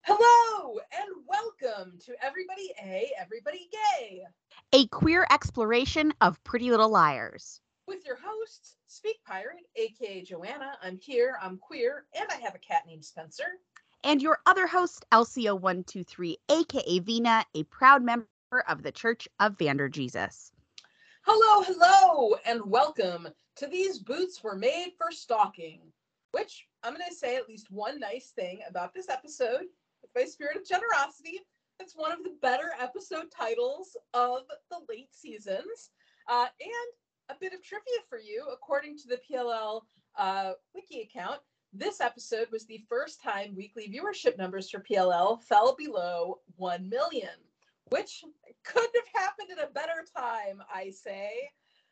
Hello and welcome to Everybody A, Everybody Gay, A queer exploration of Pretty Little Liars. with your host, Speak Pirate, aka Joanna. I'm here, I'm queer, and I have a cat named Spencer. And your other host, LCO123, aka Vina, a proud member of the Church of Vanderjesus. Hello, and welcome to These Boots Were Made for Stalking, which I'm going to say at least one nice thing about this episode, with my spirit of generosity. It's one of the better episode titles of the late seasons. And a bit of trivia for you, according to the PLL wiki account, this episode was the first time weekly viewership numbers for PLL fell below 1 million, which couldn't have happened at a better time, I say.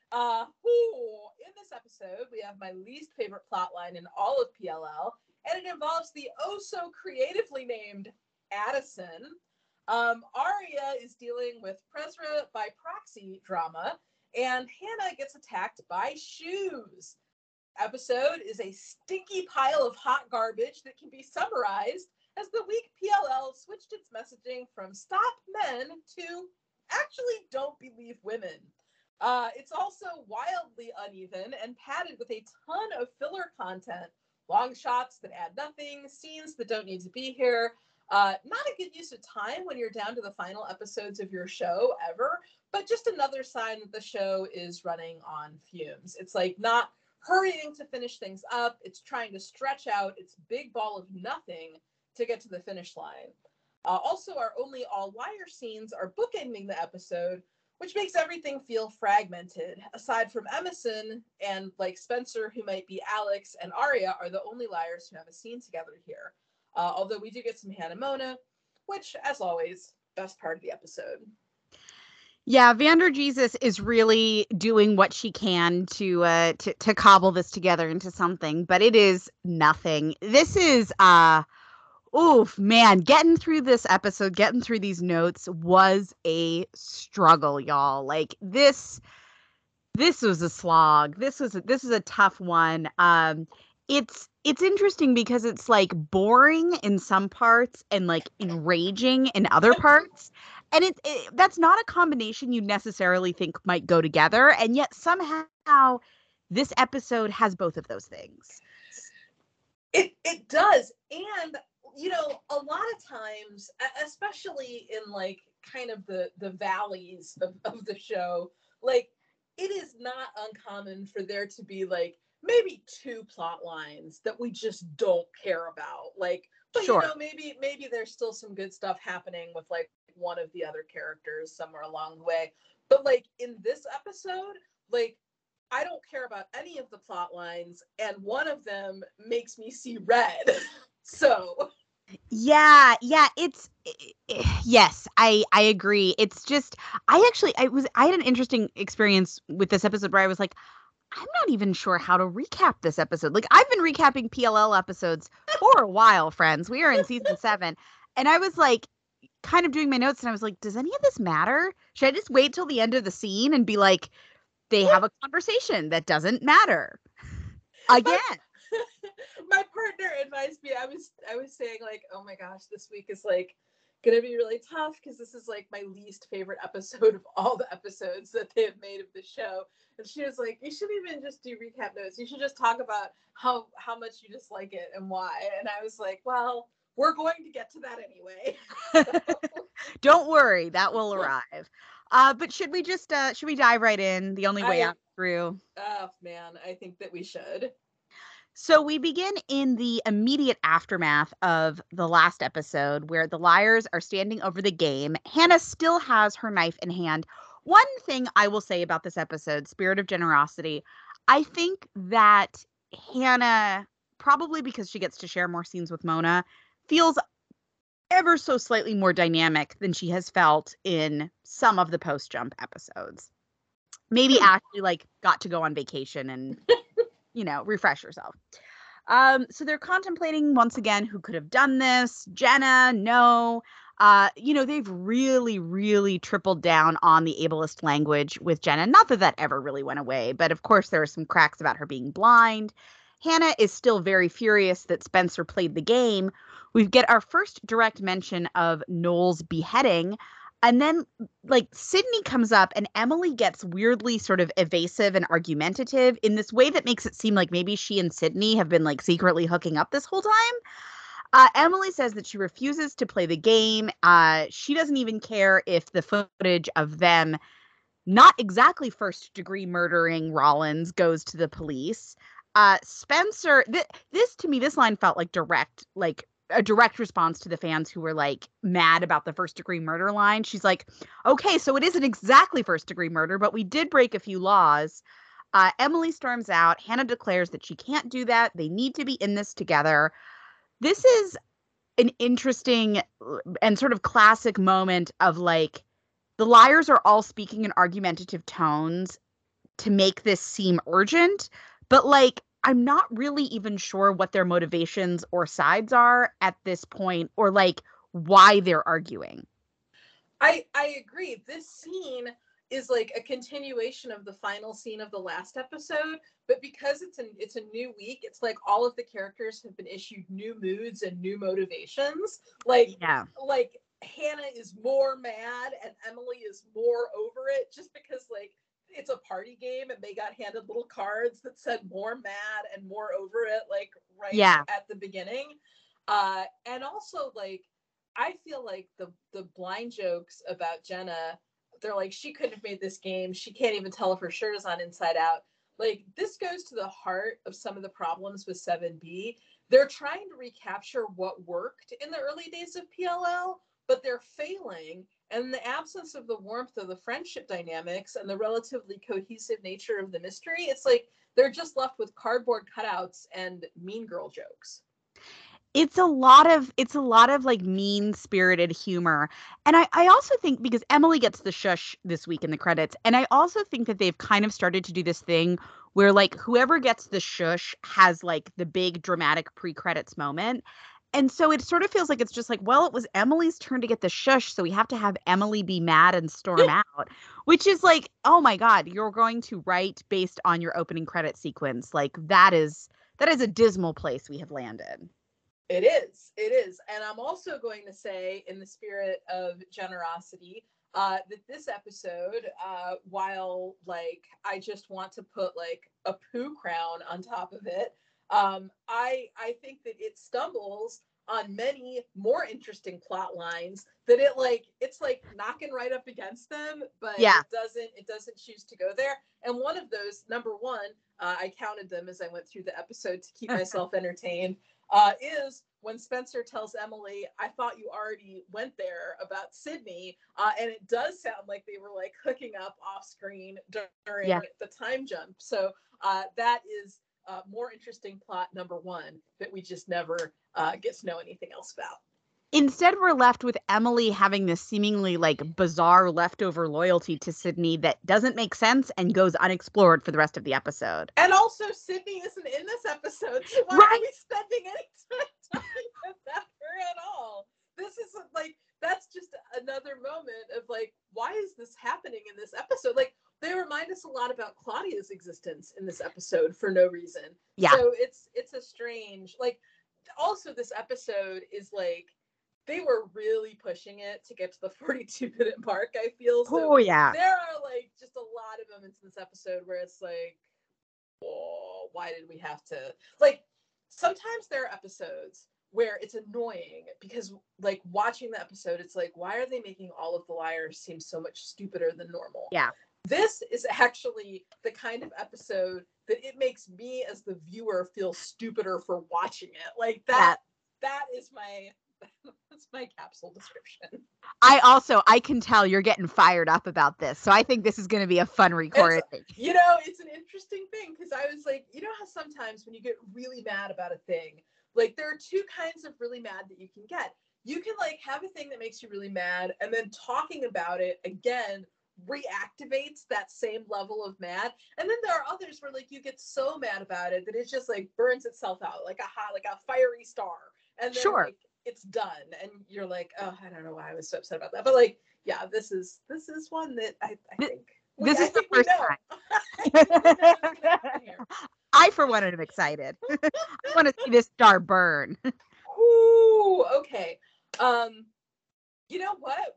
In this episode, we have my least favorite plotline in all of PLL, and it involves the oh-so-creatively named Addison. Aria is dealing with Presra by proxy drama, and Hannah gets attacked by shoes. This episode is a stinky pile of hot garbage that can be summarized as the week PLL switched its messaging from stop men to actually don't believe women. It's also wildly uneven and padded with a ton of filler content. Long shots that add nothing, scenes that don't need to be here. Not a good use of time when you're down to the final episodes of your show ever, but just another sign that the show is running on fumes. It's like not hurrying to finish things up. It's trying to stretch out its big ball of nothing to get to the finish line. Also, our only all liar scenes are bookending the episode, which makes everything feel fragmented. Aside from Emerson and like Spencer, who might be Alex, and Aria are the only liars who have a scene together here. Although we do get some Hannah Mona, which, as always, best part of the episode. Yeah, Vanderjesus is really doing what she can to cobble this together into something, but it is nothing. This is oof, man, getting through this episode, getting through these notes was a struggle, y'all. Like this was a slog. This is a tough one. It's interesting because it's like boring in some parts and like enraging in other parts. And that's not a combination you necessarily think might go together, and yet somehow this episode has both of those things. It does. And a lot of times, especially in like kind of the valleys of the show, like it is not uncommon for there to be like maybe two plot lines that we just don't care about. Like, but Sure. maybe there's still some good stuff happening with like one of the other characters somewhere along the way. But like in this episode, like I don't care about any of the plot lines, and one of them makes me see red. So Yeah, yes, I agree. It's just I had an interesting experience with this episode where I was like, I'm not even sure how to recap this episode. Like I've been recapping PLL episodes for a while, friends. We are in season 7, and I was like kind of doing my notes and I was like, does any of this matter? Should I just wait till the end of the scene and be like they have a conversation that doesn't matter? my Again. my partner advised me. I was saying like, oh my gosh, this week is like gonna be really tough because this is like my least favorite episode of all the episodes that they have made of the show. And she was like, you shouldn't even just do recap notes. You should just talk about how much you dislike it and why. And I was like, well, we're going to get to that anyway. Don't worry, that will arrive. But should we dive right in? The only way I out through. Oh man, I think that we should. So we begin in the immediate aftermath of the last episode where the liars are standing over the game. Hannah still has her knife in hand. One thing I will say about this episode, Spirit of Generosity, I think that Hannah, probably because she gets to share more scenes with Mona, feels ever so slightly more dynamic than she has felt in some of the post jump episodes. Maybe Ashley like got to go on vacation and refresh herself. So they're contemplating once again who could have done this. Jenna, no. They've really, really tripled down on the ableist language with Jenna. Not that that ever really went away, but of course there are some cracks about her being blind. Hannah is still very furious that Spencer played the game. We get our first direct mention of Noel's beheading. And then, like, Sydney comes up and Emily gets weirdly sort of evasive and argumentative in this way that makes it seem like maybe she and Sydney have been, like, secretly hooking up this whole time. Emily says that she refuses to play the game. She doesn't even care if the footage of them not exactly first-degree murdering Rollins goes to the police. Spencer, this to me, this line felt like a direct response to the fans who were like mad about the first-degree murder line. She's like, okay, so it isn't exactly first-degree murder, but we did break a few laws. Emily storms out. Hannah declares that she can't do that. They need to be in this together. This is an interesting and sort of classic moment of like, the liars are all speaking in argumentative tones to make this seem urgent, but like, I'm not really even sure what their motivations or sides are at this point, or like why they're arguing. I agree. This scene is like a continuation of the final scene of the last episode, but because it's a new week, it's like all of the characters have been issued new moods and new motivations. Like Hannah is more mad and Emily is more over it, just because like it's a party game and they got handed little cards that said more mad and more over it, like at the beginning. And also like, I feel like the blind jokes about Jenna, they're like, she couldn't have made this game. She can't even tell if her shirt is on inside out. Like, this goes to the heart of some of the problems with 7B. They're trying to recapture what worked in the early days of PLL, but they're failing. And in the absence of the warmth of the friendship dynamics and the relatively cohesive nature of the mystery, it's like they're just left with cardboard cutouts and mean girl jokes. It's a lot of like mean-spirited humor. And I also think, because Emily gets the shush this week in the credits, and I also think that they've kind of started to do this thing where like whoever gets the shush has like the big dramatic pre-credits moment. And so it sort of feels like it's just like, well, it was Emily's turn to get the shush, so we have to have Emily be mad and storm out, which is like, oh my God, you're going to write based on your opening credit sequence. Like that is a dismal place we have landed. It is. And I'm also going to say, in the spirit of generosity, that this episode, while like I just want to put like a poo crown on top of it, I think that it stumbles on many more interesting plot lines that it's like knocking right up against them, but it doesn't choose to go there. And one of those, number one, I counted them as I went through the episode to keep myself entertained, is when Spencer tells Emily, I thought you already went there, about Sydney. And it does sound like they were like hooking up off screen during the time jump. So that is more interesting plot number one that we just never get to know anything else about. Instead, we're left with Emily having this seemingly like bizarre leftover loyalty to Sydney that doesn't make sense and goes unexplored for the rest of the episode. And also, Sydney isn't in this episode, so why are we spending any time talking about her at all? This is like, that's just another moment of like, why is this happening in this episode? Like, they remind us a lot about Claudia's existence in this episode for no reason. Yeah. So it's a strange, like, also this episode is like, they were really pushing it to get to the 42-minute mark, I feel. So there are like just a lot of moments in this episode where it's like, oh, why did we have to, like, sometimes there are episodes where it's annoying because like watching the episode, it's like, why are they making all of the liars seem so much stupider than normal? Yeah. This is actually the kind of episode that it makes me as the viewer feel stupider for watching it. Like that is that's my capsule description. I can tell you're getting fired up about this. So I think this is going to be a fun recording. It's an interesting thing because I was like, you know how sometimes when you get really mad about a thing, like there are two kinds of really mad that you can get. You can like have a thing that makes you really mad, and then talking about it again reactivates that same level of mad. And then there are others where like you get so mad about it that it just like burns itself out like a fiery star. And then like, it's done and you're like, oh, I don't know why I was so upset about that. But like, yeah, this is one that I think this is the first time. I for one am excited. I want to see this star burn. Ooh, okay. You know what?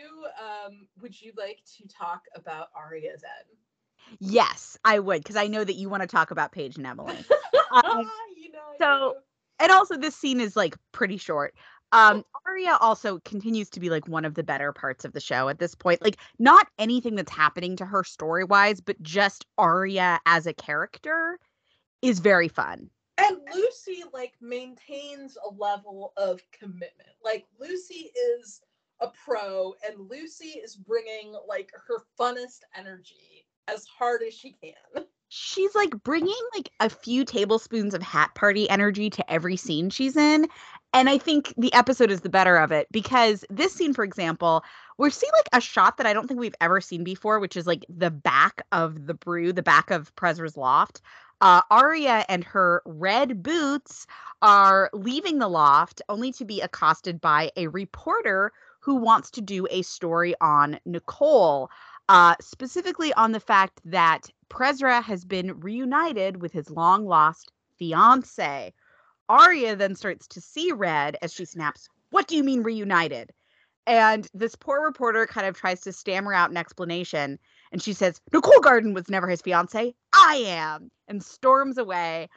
Would you like to talk about Arya then? Yes, I would, because I know that you want to talk about Paige and Emily. Um, You know I so, do. and also this scene is like pretty short. Arya also continues to be like one of the better parts of the show at this point. Like not anything that's happening to her story-wise, but just Arya as a character is very fun. And Lucy like maintains a level of commitment. Like Lucy is a pro, and Lucy is bringing like her funnest energy as hard as she can. She's like bringing like a few tablespoons of hat party energy to every scene she's in. And I think the episode is the better of it because this scene, for example, we're seeing like a shot that I don't think we've ever seen before, which is like the back of the brew, the back of Prezra's loft. Arya and her red boots are leaving the loft only to be accosted by a reporter who wants to do a story on Nicole, specifically on the fact that Prezra has been reunited with his long lost fiance. Arya then starts to see red as she snaps, "What do you mean reunited?" And this poor reporter kind of tries to stammer out an explanation. And she says, "Nicole Garden was never his fiance. I am," and storms away.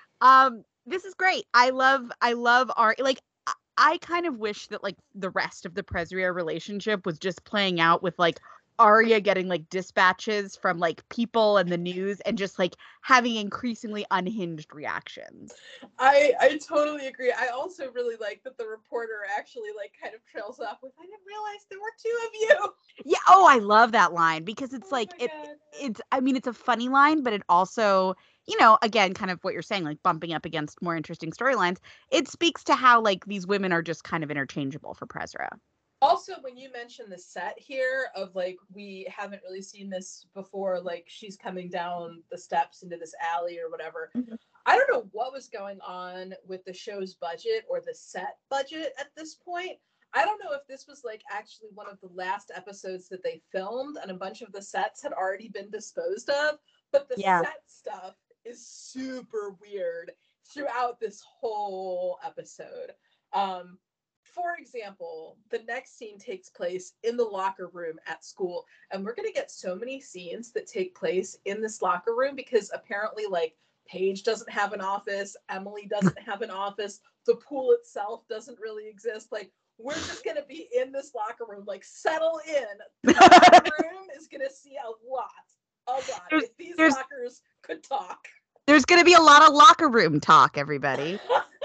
This is great. I love Arya. Like, I kind of wish that like the rest of the Prezria relationship was just playing out with like Arya getting like dispatches from like people and the news and just like having increasingly unhinged reactions. I totally agree. I also really like that the reporter actually like kind of trails off with, "I didn't realize there were two of you." Yeah, oh, I love that line because it's Oh like my it god. it's I mean it's a funny line, but it also, you know, again, kind of what you're saying, like bumping up against more interesting storylines. It speaks to how like these women are just kind of interchangeable for Prezra. Also, when you mention the set here of like we haven't really seen this before, like she's coming down the steps into this alley or whatever. I don't know what was going on with the show's budget or the set budget at this point. I don't know if this was like actually one of the last episodes that they filmed and a bunch of the sets had already been disposed of, but the Yeah. set stuff is super weird throughout this whole episode. Um, for example, the next scene takes place in the locker room at school, and we're going to get so many scenes that take place in this locker room because apparently, like, Paige doesn't have an office, Emily doesn't have an office, the pool itself doesn't really exist. Like, we're just going to be in this locker room, like, settle in. The locker room is going to see a lot. A lot. There's If these there's lockers could talk. there's going to be a lot of locker room talk, everybody.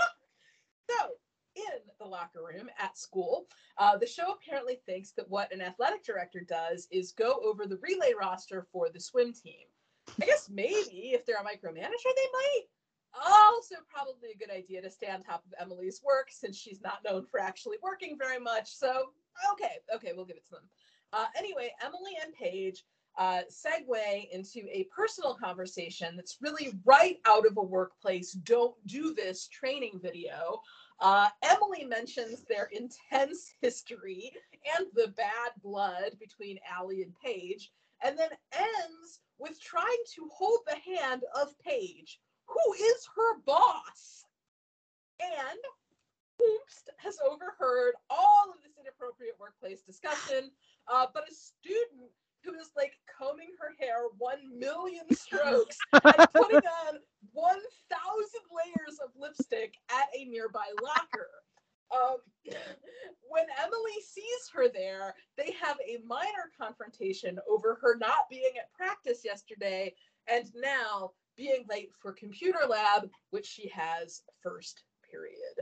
So, in the locker room at school, the show apparently thinks that what an athletic director does is go over the relay roster for the swim team. I guess maybe if they're a micromanager, they might. Also, probably a good idea to stay on top of Emily's work since she's not known for actually working very much. So, okay, we'll give it to them. Anyway, Emily and Paige segue into a personal conversation that's really right out of a workplace "don't do this" training video. Emily mentions their intense history and the bad blood between Allie and Paige, and then ends with trying to hold the hand of Paige, who is her boss. And Hoopst has overheard all of this inappropriate workplace discussion, but a student who is like combing her hair 1,000,000 strokes and putting on 1,000 layers of lipstick at a nearby locker. Um, when Emily sees her there, they have a minor confrontation over her not being at practice yesterday and now being late for computer lab, which she has first period.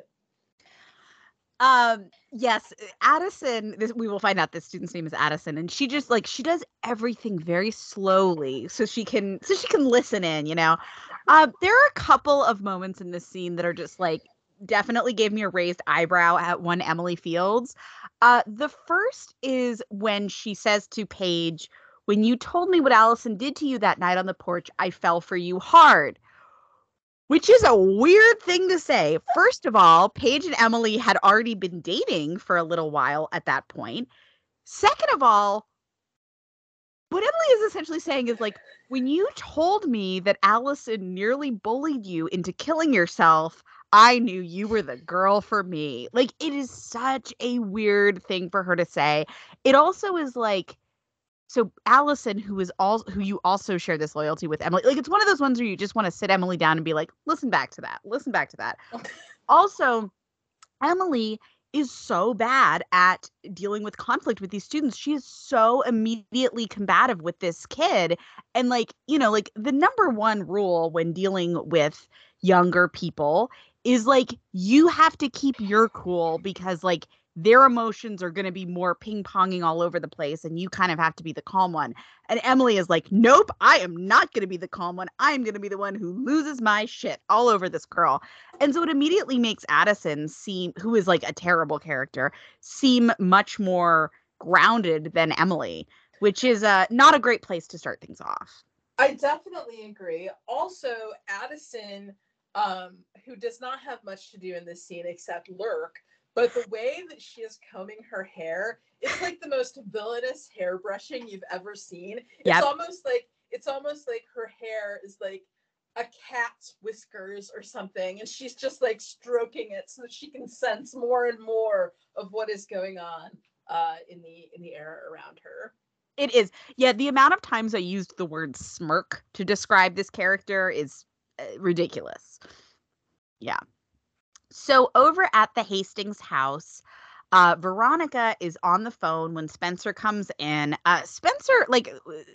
Yes, Addison, we will find out this student's name is Addison, and she just like she does everything very slowly so she can listen in, you know. There are a couple of moments in this scene that are just like definitely gave me a raised eyebrow at one Emily Fields. The first is when she says to Paige, "When you told me what Allison did to you that night on the porch, I fell for you hard." Which is a weird thing to say. First of all, Paige and Emily had already been dating for a little while at that point. Second of all, what Emily is essentially saying is like, when you told me that Allison nearly bullied you into killing yourself, I knew you were the girl for me. Like, it is such a weird thing for her to say. It also is like, so Allison, who you also share this loyalty with, Emily, like it's one of those ones where you just want to sit Emily down and be like, listen back to that. Listen back to that. Also, Emily is so bad at dealing with conflict with these students. She is so immediately combative with this kid. And like, like the number one rule when dealing with younger people is like you have to keep your cool because like their emotions are going to be more ping-ponging all over the place and you kind of have to be the calm one. And Emily is like, "Nope, I am not going to be the calm one. I am going to be the one who loses my shit all over this girl." And so it immediately makes Addison seem, who is like a terrible character, seem much more grounded than Emily, which is not a great place to start things off. I definitely agree. Also, Addison, who does not have much to do in this scene except lurk, but the way that she is combing her hair, it's like the most villainous hair brushing you've ever seen. Yep. It's almost like her hair is like a cat's whiskers or something, and she's just like stroking it so that she can sense more and more of what is going on in the air around her. It is. Yeah, the amount of times I used the word smirk to describe this character is ridiculous. Yeah. So over at the Hastings house, Veronica is on the phone when Spencer comes in. Spencer, like,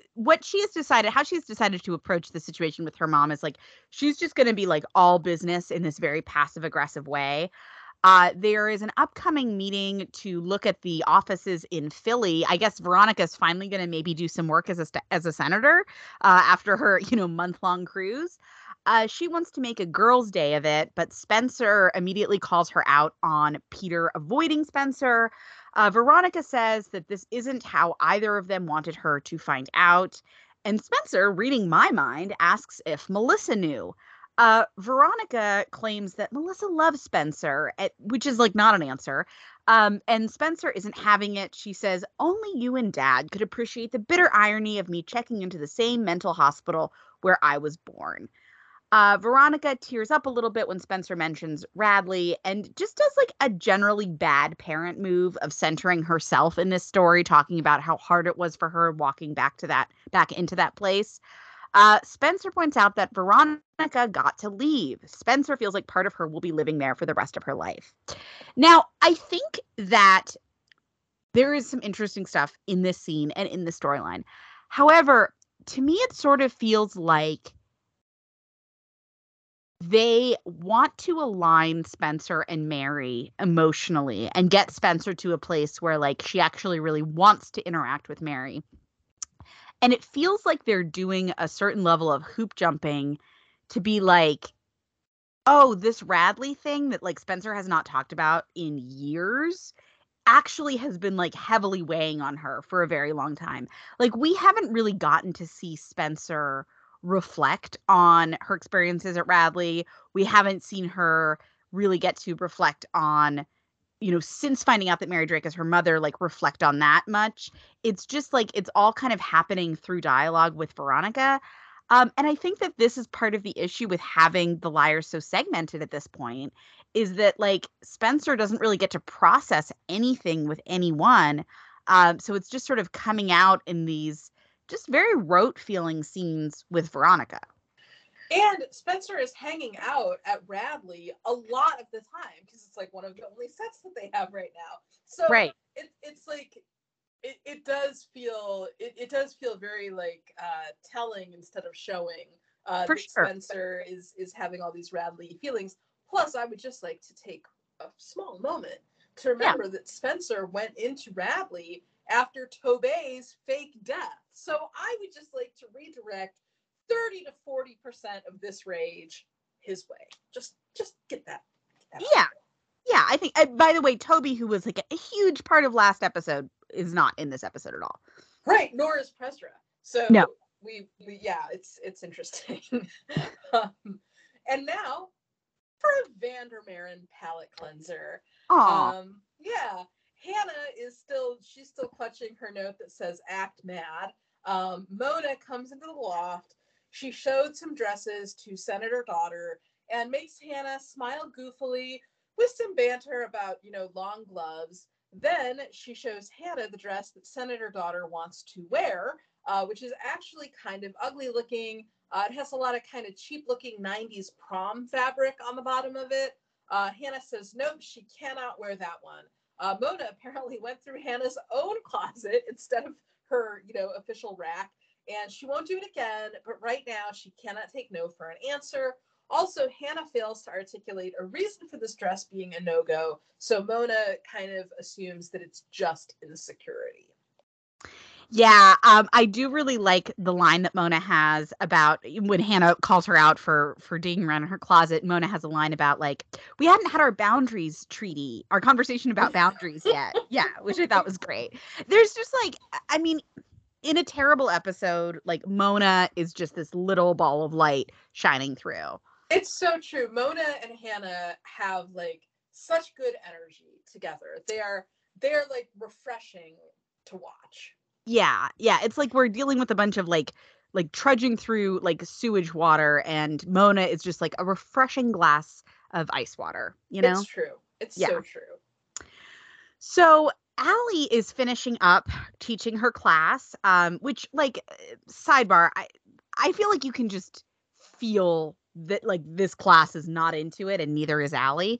how she's decided to approach the situation with her mom is like, she's just going to be like all business in this very passive aggressive way. There is an upcoming meeting to look at the offices in Philly. I guess Veronica's finally going to maybe do some work as a senator after her, month-long cruise. She wants to make a girls' day of it, but Spencer immediately calls her out on Peter avoiding Spencer. Veronica says that this isn't how either of them wanted her to find out. And Spencer, reading my mind, asks if Melissa knew. Veronica claims that Melissa loves Spencer, which is like not an answer. And Spencer isn't having it. She says, only you and Dad could appreciate the bitter irony of me checking into the same mental hospital where I was born. Veronica tears up a little bit when Spencer mentions Radley and just does like a generally bad parent move of centering herself in this story, talking about how hard it was for her walking back into that place. Spencer points out that Veronica got to leave. Spencer feels like part of her will be living there for the rest of her life. Now, I think that there is some interesting stuff in this scene and in the storyline. However, to me, it sort of feels like they want to align Spencer and Mary emotionally and get Spencer to a place where like she actually really wants to interact with Mary. And it feels like they're doing a certain level of hoop jumping to be like, oh, this Radley thing that like Spencer has not talked about in years actually has been like heavily weighing on her for a very long time. Like we haven't really gotten to see Spencer reflect on her experiences at Radley. We haven't seen her really get to reflect on, since finding out that Mary Drake is her mother, like reflect on that much. It's just like it's all kind of happening through dialogue with Veronica. And I think that this is part of the issue with having the Liars so segmented at this point is that like Spencer doesn't really get to process anything with anyone. So it's just sort of coming out in these just very rote feeling scenes with Veronica. And Spencer is hanging out at Radley a lot of the time because it's like one of the only sets that they have right now. So right. It's like it does feel very like telling instead of showing For that sure. Spencer is having all these Radley feelings. Plus, I would just like to take a small moment to remember that Spencer went into Radley after Tobey's fake death. So I would just like to redirect 30 to 40% of this rage his way. Just get that. Yeah. Yeah, I think, by the way, Toby, who was like a huge part of last episode, is not in this episode at all. Right, nor is Presra. So no. we yeah, it's interesting. And now for a Vandermeeren palette cleanser. Yeah, Hannah she's still clutching her note that says "act mad." Mona comes into the loft. She showed some dresses to Senator Daughter and makes Hannah smile goofily with some banter about, long gloves. Then she shows Hannah the dress that Senator Daughter wants to wear, which is actually kind of ugly looking. It has a lot of kind of cheap looking 90s prom fabric on the bottom of it. Hannah says, nope, she cannot wear that one. Mona apparently went through Hannah's own closet instead of her, official rack, and she won't do it again. But right now, she cannot take no for an answer. Also, Hannah fails to articulate a reason for this dress being a no-go, so Mona kind of assumes that it's just insecurity. Yeah, I do really like the line that Mona has about when Hannah calls her out for digging around in her closet. Mona has a line about like, we hadn't had our boundaries treaty, our conversation about boundaries yet. Yeah, which I thought was great. There's just like, I mean, in a terrible episode, like Mona is just this little ball of light shining through. It's so true. Mona and Hannah have like such good energy together. They're like refreshing to watch. Yeah, it's like we're dealing with a bunch of like trudging through like sewage water, and Mona is just like a refreshing glass of ice water, It's true. It's so true. So Allie is finishing up teaching her class, which like sidebar, I feel like you can just feel that like this class is not into it, and neither is Allie.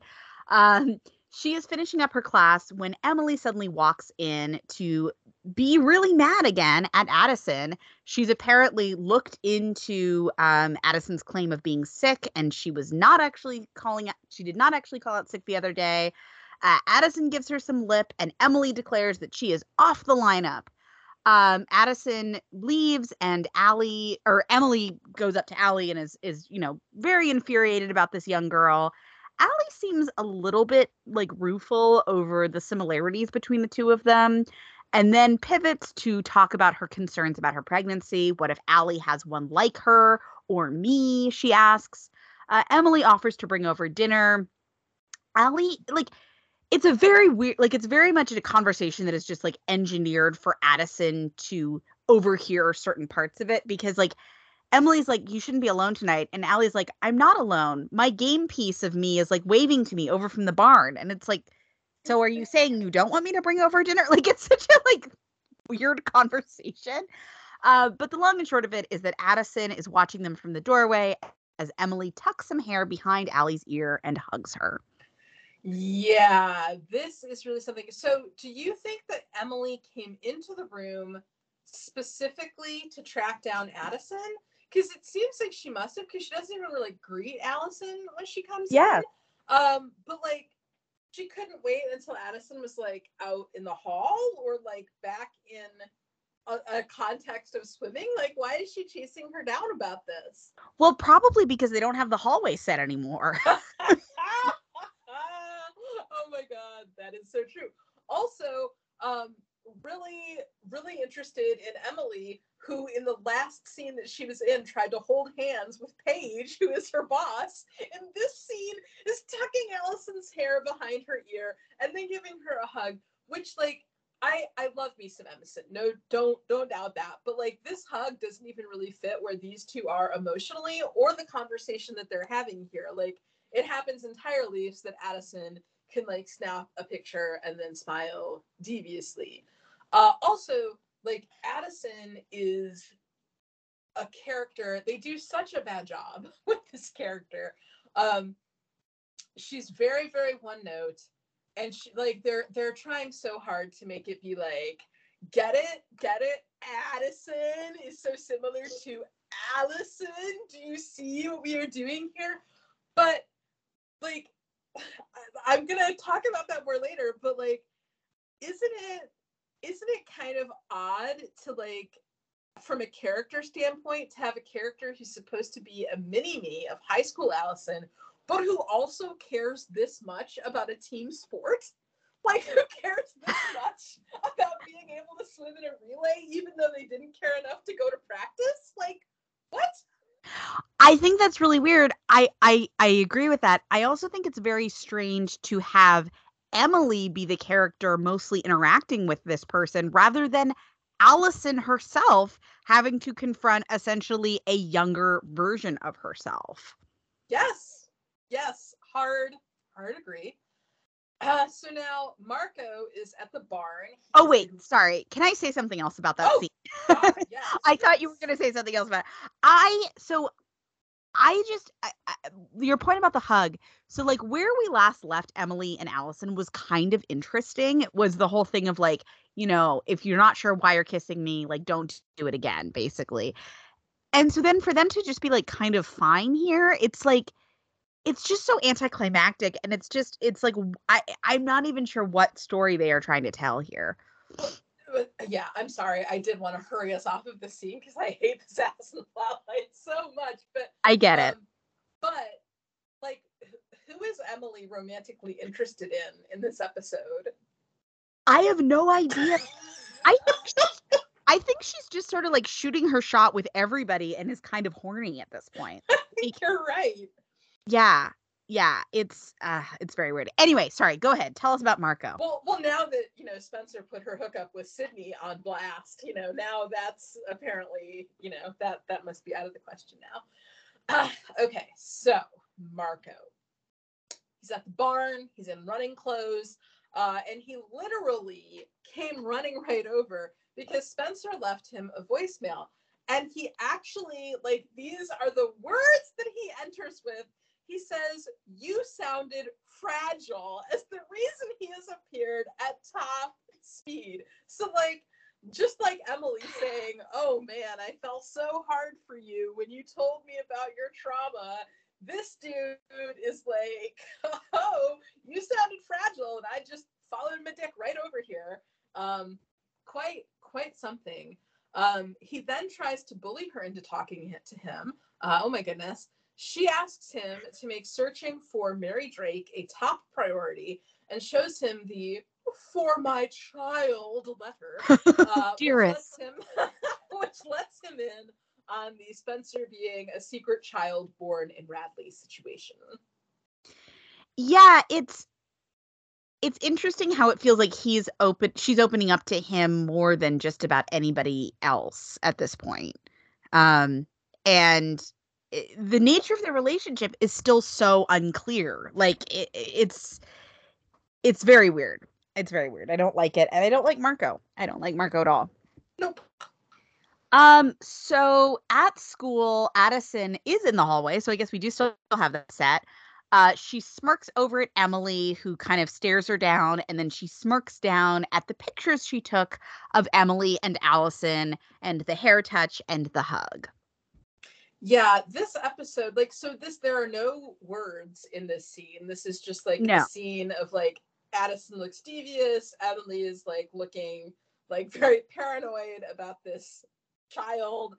She is finishing up her class when Emily suddenly walks in to be really mad again at Addison. She's apparently looked into Addison's claim of being sick, and she did not actually call out sick the other day. Addison gives her some lip, and Emily declares that she is off the lineup. Addison leaves, and Emily goes up to Allie and is very infuriated about this young girl. Allie seems a little bit like rueful over the similarities between the two of them, and then pivots to talk about her concerns about her pregnancy. What if Allie has one like her or me? She asks. Emily offers to bring over dinner. Allie, it's a very weird, it's very much a conversation that is just like engineered for Addison to overhear certain parts of it, because like Emily's like, you shouldn't be alone tonight. And Allie's like, I'm not alone. My game piece of me is like waving to me over from the barn. And it's like, so are you saying you don't want me to bring over dinner? Like, it's such a like weird conversation. But the long and short of it is that Addison is watching them from the doorway as Emily tucks some hair behind Allie's ear and hugs her. Yeah, this is really something. So do you think that Emily came into the room specifically to track down Addison? Because it seems like she must have, because she doesn't even really greet Allison when she comes in. But like, she couldn't wait until Addison was like out in the hall or like back in a context of swimming. Like, why is she chasing her down about this? Well, probably because they don't have the hallway set anymore. Oh my God, that is so true. Also, really, really interested in Emily, who in the last scene that she was in tried to hold hands with Paige, who is her boss. And this scene is tucking Allison's hair behind her ear and then giving her a hug, which like, I love me some Emerson. No, don't doubt that. But like, this hug doesn't even really fit where these two are emotionally or the conversation that they're having here. Like, it happens entirely so that Addison can like snap a picture and then smile deviously. Also, like, Addison is a character. They do such a bad job with this character. She's very, very one note, and she like they're trying so hard to make it be like, get it. Addison is so similar to Allison. Do you see what we are doing here? But like, I'm gonna talk about that more later, but like, isn't it kind of odd to like, from a character standpoint, to have a character who's supposed to be a mini-me of high school Allison, but who also cares this much about a team sport? Like, who cares this much about being able to swim in a relay, even though they didn't care enough to go to practice? Like, what? I think that's really weird. I agree with that. I also think it's very strange to have Emily be the character mostly interacting with this person rather than Allison herself having to confront essentially a younger version of herself. Yes. Hard agree. So now Marco is at the barn. Oh, wait, sorry. Can I say something else about that scene? God, yes, I thought you were going to say something else about it. Your point about the hug. So, like, where we last left Emily and Allison was kind of interesting. It was the whole thing of, like, if you're not sure why you're kissing me, like, don't do it again, basically. And so then for them to just be, like, kind of fine here, it's like, it's just so anticlimactic. And it's like, I'm not even sure what story they are trying to tell here. Yeah, I'm sorry. I did want to hurry us off of this scene because I hate this Allison plotline so much. But I get it. But, like, who is Emily romantically interested in this episode? I have no idea. I think she's just sort of like shooting her shot with everybody and is kind of horny at this point. I think you're right. Yeah. It's very weird. Anyway, sorry. Go ahead. Tell us about Marco. Well, now that Spencer put her hookup with Sydney on blast, now that's apparently that must be out of the question now. Okay, so Marco, he's at the barn. He's in running clothes, and he literally came running right over because Spencer left him a voicemail, and he actually, like, these are the words that he enters with. He says, "You sounded fragile," as the reason he has appeared at top speed. So, like, just like Emily saying, "Oh man, I felt so hard for you when you told me about your trauma," this dude is like, "Oh, you sounded fragile," and I just followed my dick right over here. Quite something. He then tries to bully her into talking to him. Oh my goodness. She asks him to make searching for Mary Drake a top priority and shows him the "for my child" letter, Dearest. which lets him in on the Spencer being a secret child born in Radley situation. Yeah, it's interesting how it feels like she's opening up to him more than just about anybody else at this point. And the nature of the relationship is still so unclear. Like it's very weird. It's very weird. I don't like it. And I don't like Marco. I don't like Marco at all. Nope. So at school, Addison is in the hallway, so I guess we do still have that set. She smirks over at Emily, who kind of stares her down, and then she smirks down at the pictures she took of Emily and Allison and the hair touch and the hug. Yeah, this episode, like, so there are no words in this scene. This is just like a scene of, like, Addison looks devious. Emily is, like, looking, like, very paranoid about this child.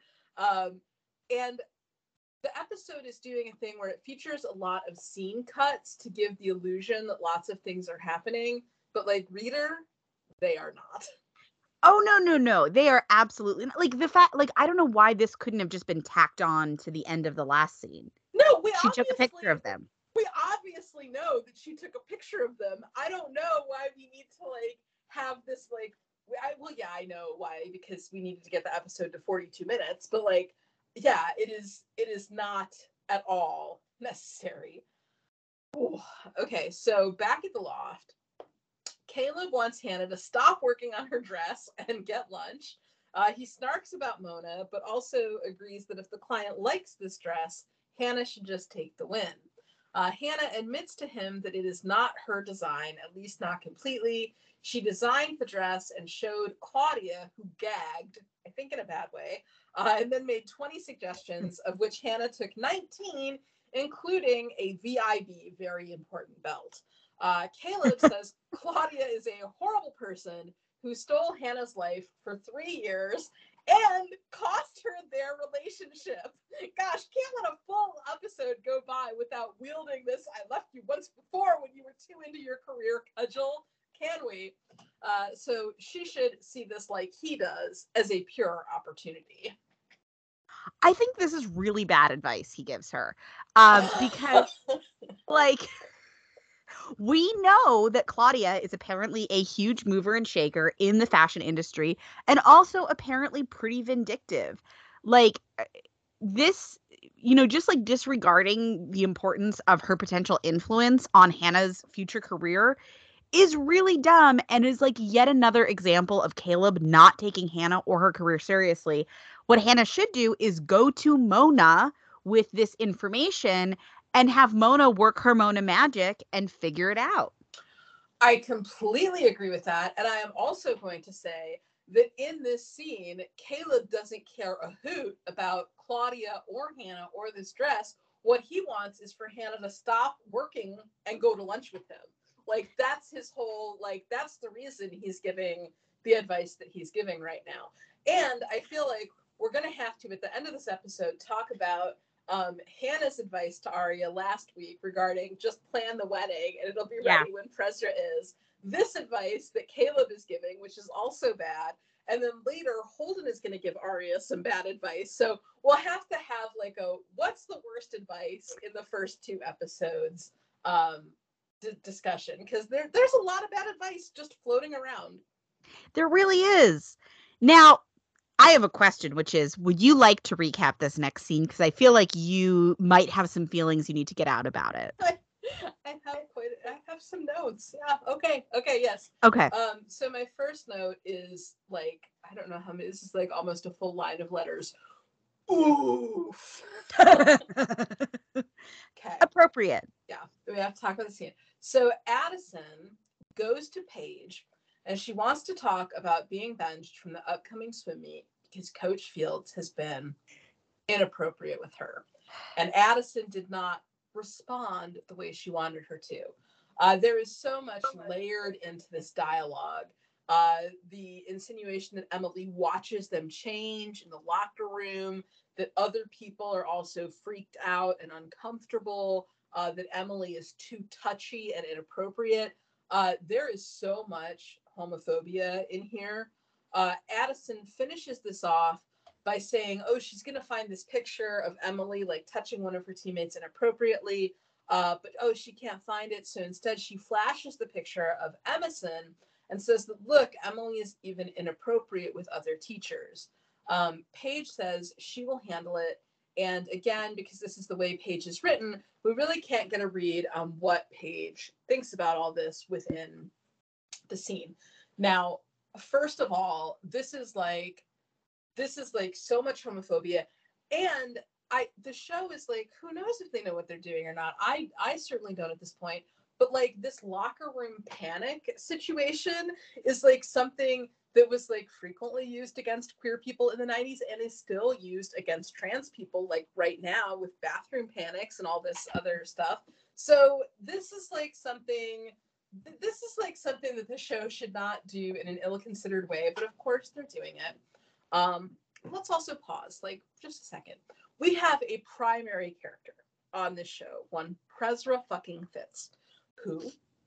And the episode is doing a thing where it features a lot of scene cuts to give the illusion that lots of things are happening. But, like, reader, they are not. Oh, no. They are absolutely not. Like, the fact, like, I don't know why this couldn't have just been tacked on to the end of the last scene. No, she took a picture of them. We obviously know that she took a picture of them. I don't know why we need to, like, have this, like, I know why, because we needed to get the episode to 42 minutes, but, like, yeah, it is not at all necessary. Ooh. Okay, so back at the loft, Caleb wants Hannah to stop working on her dress and get lunch. He snarks about Mona, but also agrees that if the client likes this dress, Hannah should just take the win. Hannah admits to him that it is not her design, at least not completely. She designed the dress and showed Claudia, who gagged, I think in a bad way, and then made 20 suggestions, of which Hannah took 19, including a VIB, very important belt. Caleb says Claudia is a horrible person who stole Hannah's life for 3 years and cost her their relationship. Gosh, can't let a full episode go by without wielding this "I left you once before when you were too into your career" cudgel, can we? So she should see this, like he does, as a pure opportunity. I think this is really bad advice he gives her. Because, like, We know that Claudia is apparently a huge mover and shaker in the fashion industry and also apparently pretty vindictive. Like this, just like disregarding the importance of her potential influence on Hannah's future career is really dumb and is like yet another example of Caleb not taking Hannah or her career seriously. What Hannah should do is go to Mona with this information and have Mona work her Mona magic and figure it out. I completely agree with that. And I am also going to say that in this scene, Caleb doesn't care a hoot about Claudia or Hannah or this dress. What he wants is for Hannah to stop working and go to lunch with him. Like, that's his whole, like, that's the reason he's giving the advice that he's giving right now. And I feel like we're going to have to, at the end of this episode, talk about Hannah's advice to Aria last week regarding just plan the wedding and it'll be ready when Presra is. This advice that Caleb is giving, which is also bad. And then later, Holden is going to give Aria some bad advice. So we'll have to have like a what's the worst advice in the first 2 episodes discussion, because there's a lot of bad advice just floating around. There really is. Now, I have a question, which is, would you like to recap this next scene? Because I feel like you might have some feelings you need to get out about it. I have some notes. Yeah. Okay. Yes. Okay. So my first note is like, I don't know how many. This is like almost a full line of letters. Oof. Okay. Appropriate. Yeah. We have to talk about the scene. So Addison goes to Paige, and she wants to talk about being benched from the upcoming swim meet because Coach Fields has been inappropriate with her. And Addison did not respond the way she wanted her to. There is so much layered into this dialogue. The insinuation that Emily watches them change in the locker room, that other people are also freaked out and uncomfortable, that Emily is too touchy and inappropriate. There is so much homophobia in here. Addison finishes this off by saying, oh, she's going to find this picture of Emily like touching one of her teammates inappropriately, but oh, she can't find it. So instead she flashes the picture of Emerson and says that, look, Emily is even inappropriate with other teachers. Paige says she will handle it. And again, because this is the way Paige is written, we really can't get a read on what Paige thinks about all this within the scene. Now, first of all, this is like so much homophobia, and the show is like, who knows if they know what they're doing or not. I certainly don't at this point, but like this locker room panic situation is like something that was like frequently used against queer people in the 90s and is still used against trans people like right now with bathroom panics and all this other stuff. So this is like something that the show should not do in an ill-considered way, but of course they're doing it. Let's also pause, like, just a second. We have a primary character on this show, one Presra fucking Fitz, who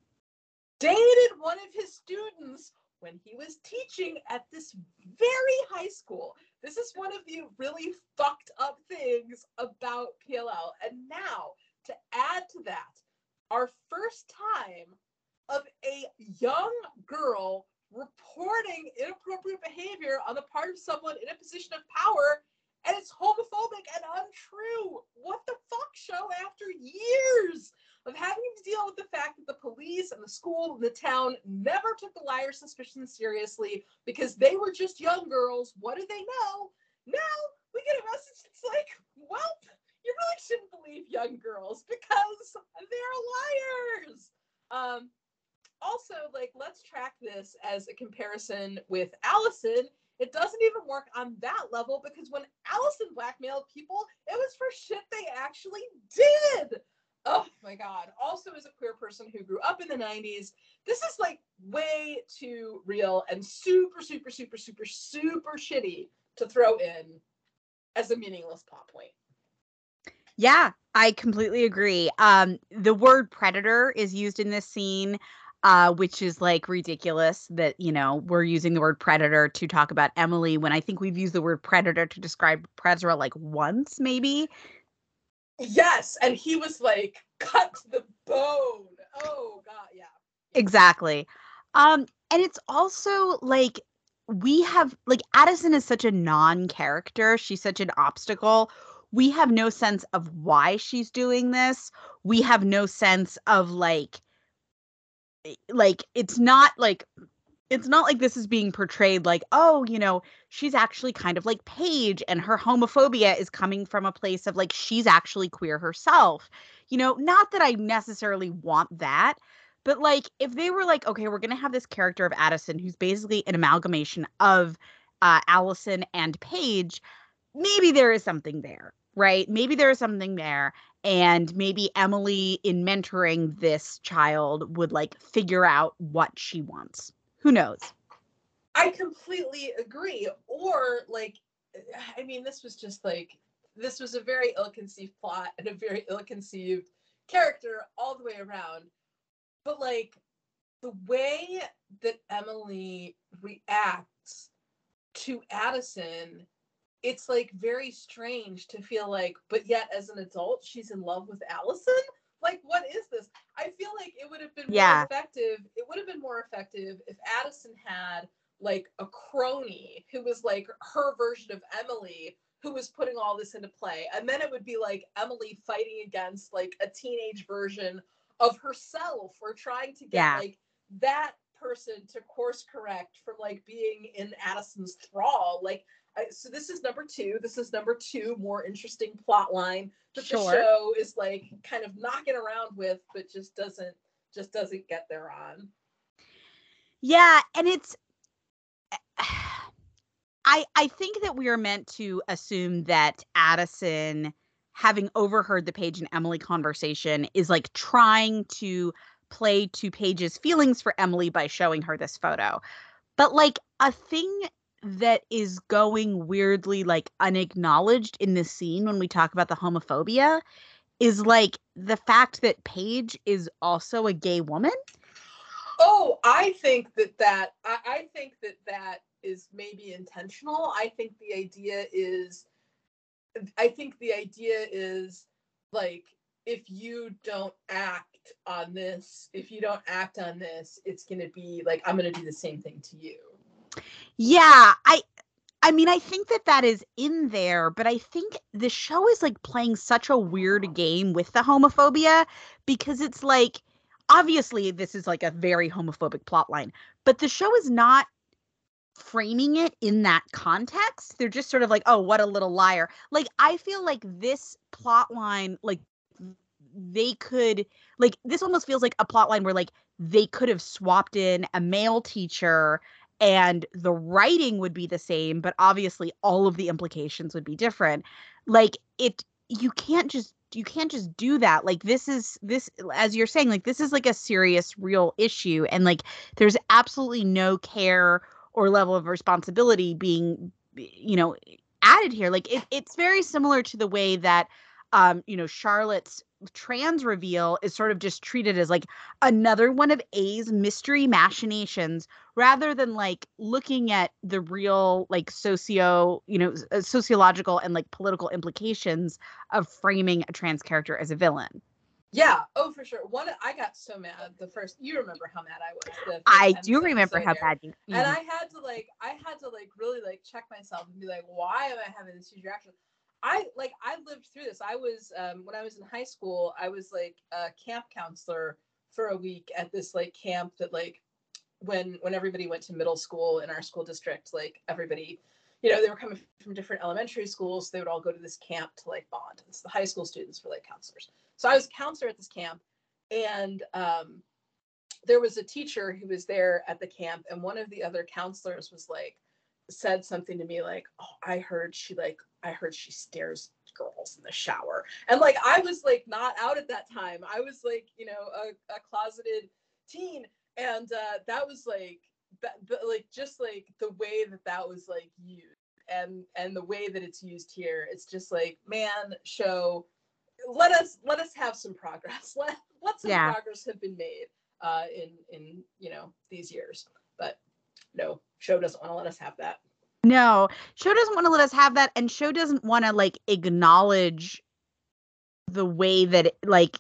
dated one of his students when he was teaching at this very high school. This is one of the really fucked up things about PLL. And now, to add to that, our first time of a young girl reporting inappropriate behavior on the part of someone in a position of power, and it's homophobic and untrue. What the fuck, show? After years of having to deal with the fact that the police and the school and the town never took the liar suspicions seriously because they were just young girls, what do they know? Now we get a message that's like, well, you really shouldn't believe young girls because they're liars. Also, like, let's track this as a comparison with Allison. It doesn't even work on that level because when Allison blackmailed people, it was for shit they actually did. Oh my God. Also, as a queer person who grew up in the 90s, this is like way too real and super, super, super, super, super shitty to throw in as a meaningless plot point. Yeah, I completely agree. The word predator is used in this scene. Which is like ridiculous that, we're using the word predator to talk about Emily when I think we've used the word predator to describe Presra like once, maybe. Yes, and he was like cut to the bone. Oh God, yeah. Exactly. And it's also like we have like Addison is such a non-character. She's such an obstacle. We have no sense of why she's doing this. We have no sense of like it's not like this is being portrayed like, oh, she's actually kind of like Paige and her homophobia is coming from a place of like she's actually queer herself. Not that I necessarily want that, but like if they were like, okay, we're going to have this character of Addison who's basically an amalgamation of Allison and Paige, maybe there is something there, right? Maybe there is something there. And maybe Emily, in mentoring this child, would like figure out what she wants. Who knows? I completely agree. Or like, I mean, this was a very ill-conceived plot and a very ill-conceived character all the way around. But like the way that Emily reacts to Addison, it's like very strange to feel like, but yet as an adult, she's in love with Allison. Like, what is this? I feel like it would have been more effective. It would have been more effective if Addison had like a crony who was like her version of Emily, who was putting all this into play. And then it would be like Emily fighting against like a teenage version of herself, or trying to get like that person to course correct from like being in Addison's thrall. Like, so this is number two. This is number two more interesting plot line that the show is like kind of knocking around with, but just doesn't get there on. Yeah, and it's I think that we are meant to assume that Addison, having overheard the Paige and Emily conversation, is like trying to play to Paige's feelings for Emily by showing her this photo. But like a thing that is going weirdly like unacknowledged in this scene when we talk about the homophobia is like the fact that Paige is also a gay woman. Oh, I think that is maybe intentional. I think the idea is like, if you don't act on this, it's going to be like, I'm going to do the same thing to you. Yeah, I mean, I think that is in there, but I think the show is like playing such a weird game with the homophobia, because it's like, obviously this is like a very homophobic plotline, but the show is not framing it in that context. They're just sort of like, oh, what a little liar. Like, I feel like this plotline, like they could, like, this almost feels like a plotline where like they could have swapped in a male teacher and the writing would be the same, but obviously all of the implications would be different. Like, you can't just do that. Like, this, as you're saying, like, this is like a serious, real issue, and like there's absolutely no care or level of responsibility being added here. Like, it's very similar to the way that Charlotte's trans reveal is sort of just treated as like another one of A's mystery machinations, rather than like looking at the real like sociological and like political implications of framing a trans character as a villain. Yeah. Oh, for sure. I got so mad you remember how mad I was. I do remember how bad you. And I had to really like check myself and be like, why am I having this huge reaction? I lived through this. I was when I was in high school, I was like a camp counselor for a week at this like camp that like when everybody went to middle school in our school district, like everybody, they were coming from different elementary schools. So they would all go to this camp to like bond. And so the high school students were like counselors. So I was a counselor at this camp, and there was a teacher who was there at the camp, and one of the other counselors was like, said something to me like, oh, I heard she stares girls in the shower. And like, I was like not out at that time. I was like, a closeted teen. And that was like, like, just like the way that was like used, and the way that it's used here, it's just like, man, show, let us have some progress. Let some progress have been made in these years. But no, show doesn't want to let us have that. No, show doesn't want to let us have that, and show doesn't want to like acknowledge the way that like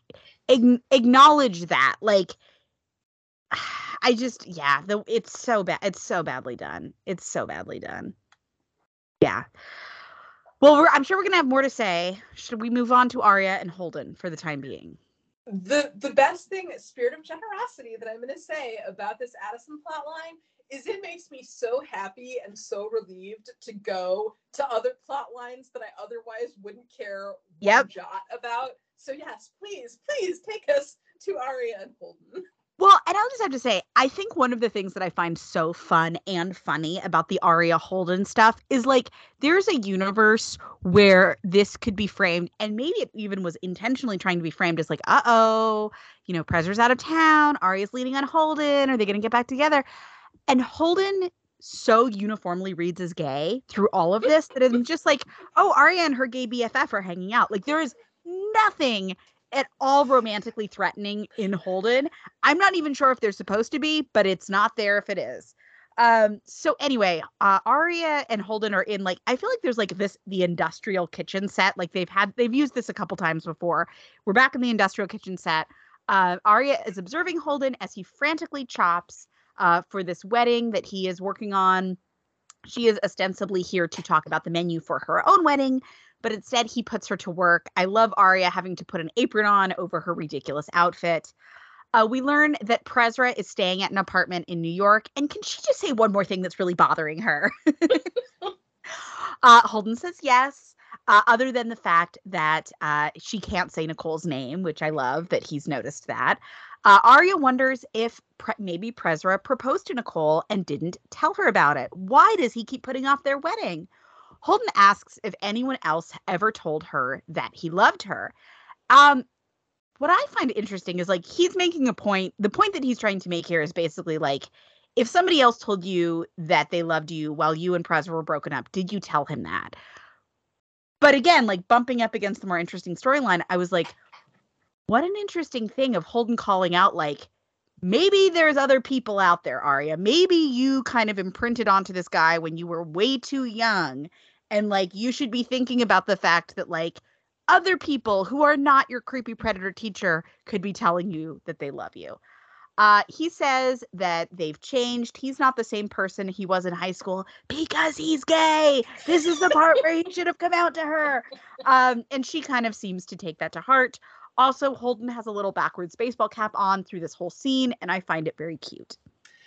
acknowledge that. Like, I just, yeah, it's so bad. It's so badly done. It's so badly done. Yeah. Well, I'm sure we're gonna have more to say. Should we move on to Arya and Holden for the time being? The best thing, spirit of generosity, that I'm going to say about this Addison plotline is it makes me so happy and so relieved to go to other plot lines that I otherwise wouldn't care one jot about. So yes, please take us to Arya and Holden. Well, and I'll just have to say, I think one of the things that I find so fun and funny about the Arya Holden stuff is like there's a universe where this could be framed, and maybe it even was intentionally trying to be framed as like, uh-oh, Prezer's out of town, Arya's leaning on Holden, are they going to get back together? And Holden so uniformly reads as gay through all of this that it's just like, oh, Arya and her gay BFF are hanging out. Like there is nothing at all romantically threatening in Holden. I'm not even sure if they're supposed to be, but it's not there if it is. So anyway, Arya and Holden are in like, I feel like there's like the industrial kitchen set. Like they've used this a couple times before. We're back in the industrial kitchen set. Arya is observing Holden as he frantically chops for this wedding that he is working on. She is ostensibly here to talk about the menu for her own wedding, but instead he puts her to work. I love Arya having to put an apron on over her ridiculous outfit. We learn that Prezra is staying at an apartment in New York. And can she just say one more thing that's really bothering her? Holden says yes, other than the fact that she can't say Nicole's name, which I love that he's noticed that. Arya wonders if maybe Prezra proposed to Nicole and didn't tell her about it. Why does he keep putting off their wedding? Holden asks if anyone else ever told her that he loved her. What I find interesting is like he's making a point. The point that he's trying to make here is basically like, if somebody else told you that they loved you while you and Prezra were broken up, did you tell him that? But again, like bumping up against the more interesting storyline, I was like, what an interesting thing of Holden calling out like, maybe there's other people out there, Arya. Maybe you kind of imprinted onto this guy when you were way too young. And like, you should be thinking about the fact that like other people who are not your creepy predator teacher could be telling you that they love you. He says that they've changed. He's not the same person he was in high school because he's gay. This is the part where he should have come out to her. And she kind of seems to take that to heart. Also, Holden has a little backwards baseball cap on through this whole scene, and I find it very cute.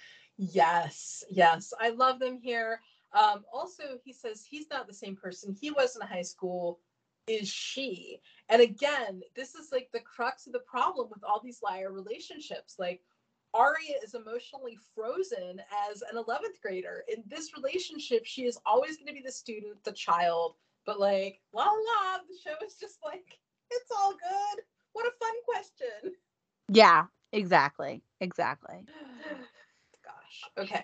Yes. I love them here. Also, he says he's not the same person he was in high school. Is she? And again, this is like the crux of the problem with all these liar relationships. Like, Arya is emotionally frozen as an 11th grader. In this relationship, she is always going to be the student, the child, but like, la la, the show is just like, it's all good. What a fun question. Yeah, exactly. Gosh. Okay.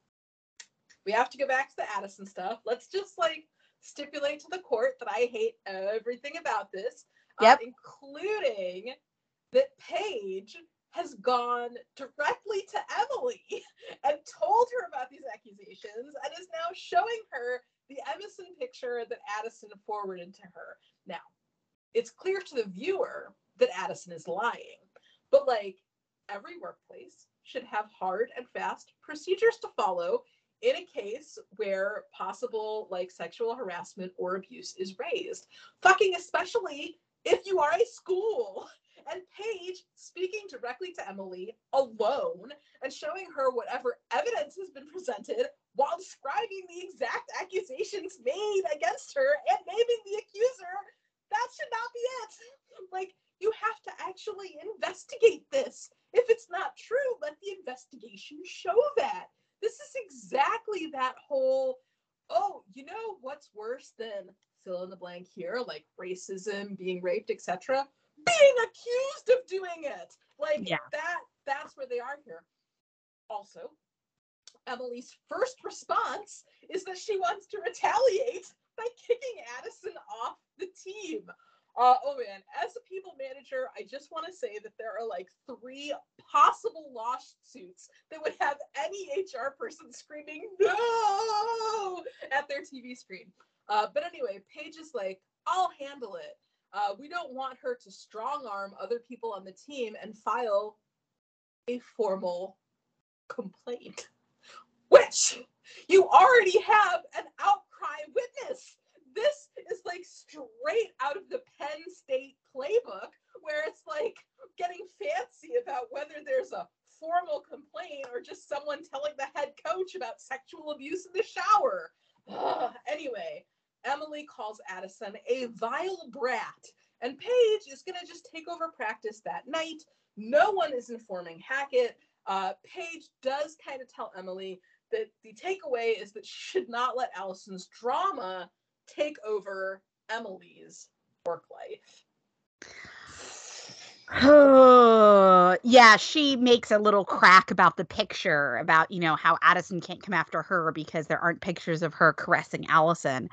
We have to go back to the Addison stuff. Let's just like stipulate to the court that I hate everything about this, including that Paige has gone directly to Emily and told her about these accusations and is now showing her the Emerson picture that Addison forwarded to her. Now, it's clear to the viewer that Addison is lying, but like every workplace should have hard and fast procedures to follow in a case where possible like sexual harassment or abuse is raised. Fucking especially if you are a school. And Paige speaking directly to Emily alone and showing her whatever evidence has been presented while describing the exact accusations made against her and naming the accuser, that should not be it. Like, you have to actually investigate this. If it's not true, let the investigation show that. This is exactly that whole, oh, you know what's worse than fill in the blank here, like racism, being raped, etc., being accused of doing it. Like, that's where they are here. Also, Emily's first response is that she wants to retaliate by kicking Addison off the team. Oh man, as a people manager, I just want to say that there are like 3 possible lawsuits that would have any HR person screaming no at their TV screen. But anyway, Paige is like, I'll handle it. We don't want her to strong-arm other people on the team and file a formal complaint, which you already have an outcry witness. This is like straight out of the Penn State playbook, where it's like getting fancy about whether there's a formal complaint or just someone telling the head coach about sexual abuse in the shower. Anyway, Emily calls Addison a vile brat, and Paige is going to just take over practice that night. No one is informing Hackett. Paige does kind of tell Emily that the takeaway is that she should not let Allison's drama take over Emily's work life. Yeah, she makes a little crack about the picture, about, you know, how Addison can't come after her because there aren't pictures of her caressing Allison.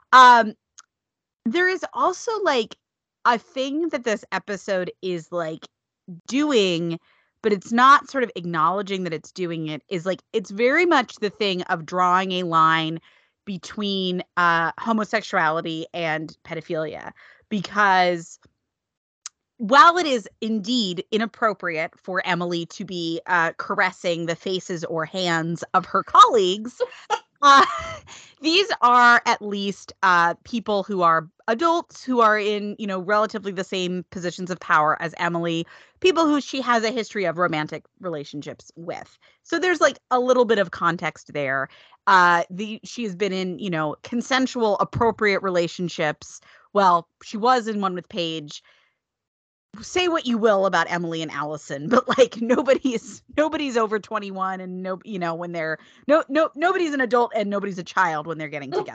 There is also like a thing that this episode is like doing, but it's not sort of acknowledging that it's doing it, is like it's very much the thing of drawing a line between homosexuality and pedophilia, because while it is indeed inappropriate for Emily to be caressing the faces or hands of her colleagues, these are at least people who are adults, who are in, you know, relatively the same positions of power as Emily, people who she has a history of romantic relationships with. So there's like a little bit of context there. She's been in, you know, consensual, appropriate relationships. Well, she was in one with Paige. Say what you will about Emily and Allison, but like nobody's over 21, and when they're nobody's an adult and nobody's a child when they're getting together.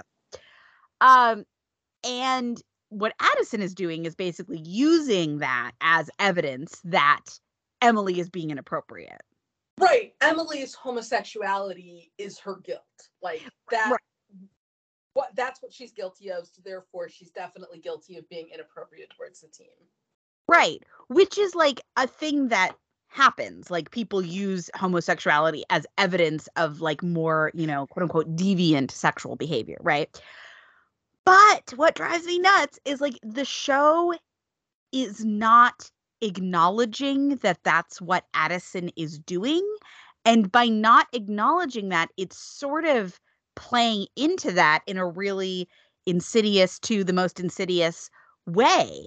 And what Addison is doing is basically using that as evidence that Emily is being inappropriate. Right. Emily's homosexuality is her guilt. Like that. Right. That's what she's guilty of. So therefore, she's definitely guilty of being inappropriate towards the team. Right. Which is like a thing that happens. Like people use homosexuality as evidence of like more, you know, quote unquote deviant sexual behavior. Right. But what drives me nuts is like the show is not acknowledging that that's what Addison is doing. And by not acknowledging that, it's sort of playing into that in a really insidious to the most insidious way.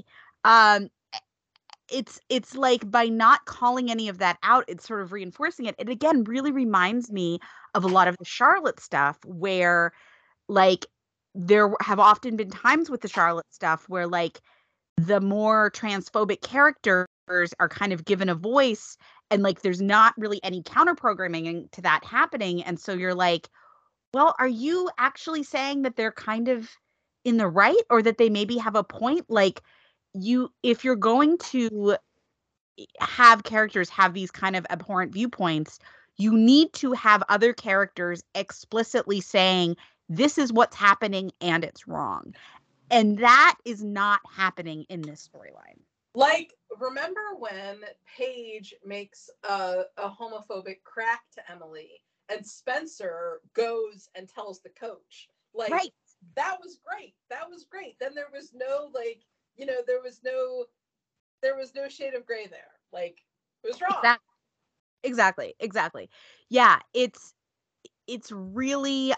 It's like by not calling any of that out, it's sort of reinforcing it. It again really reminds me of a lot of the Charlotte stuff, where like there have often been times with the Charlotte stuff where like the more transphobic characters are kind of given a voice, and like there's not really any counter programming to that happening. And so you're like, well, are you actually saying that they're kind of in the right, or that they maybe have a point? Like, if you're going to have characters have these kind of abhorrent viewpoints, you need to have other characters explicitly saying this is what's happening and it's wrong. And that is not happening in this storyline. Like, remember when Paige makes a homophobic crack to Emily and Spencer goes and tells the coach? Like, right. That was great. That was great. Then there was no, like, you know, there was no shade of gray there. Like, it was wrong. Exactly. Yeah, it's really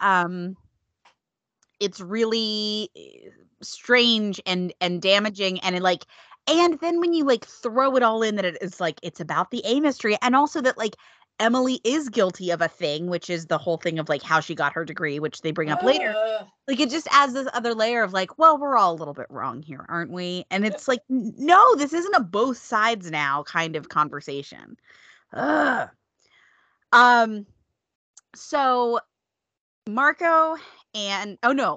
strange and damaging, and it and then when you like throw it all in that it is like it's about the A mystery, and also that like Emily is guilty of a thing, which is the whole thing of like how she got her degree, which they bring up later. Like it just adds this other layer of like, well, we're all a little bit wrong here, aren't we? And it's like, no, this isn't a both sides now kind of conversation. So Marco and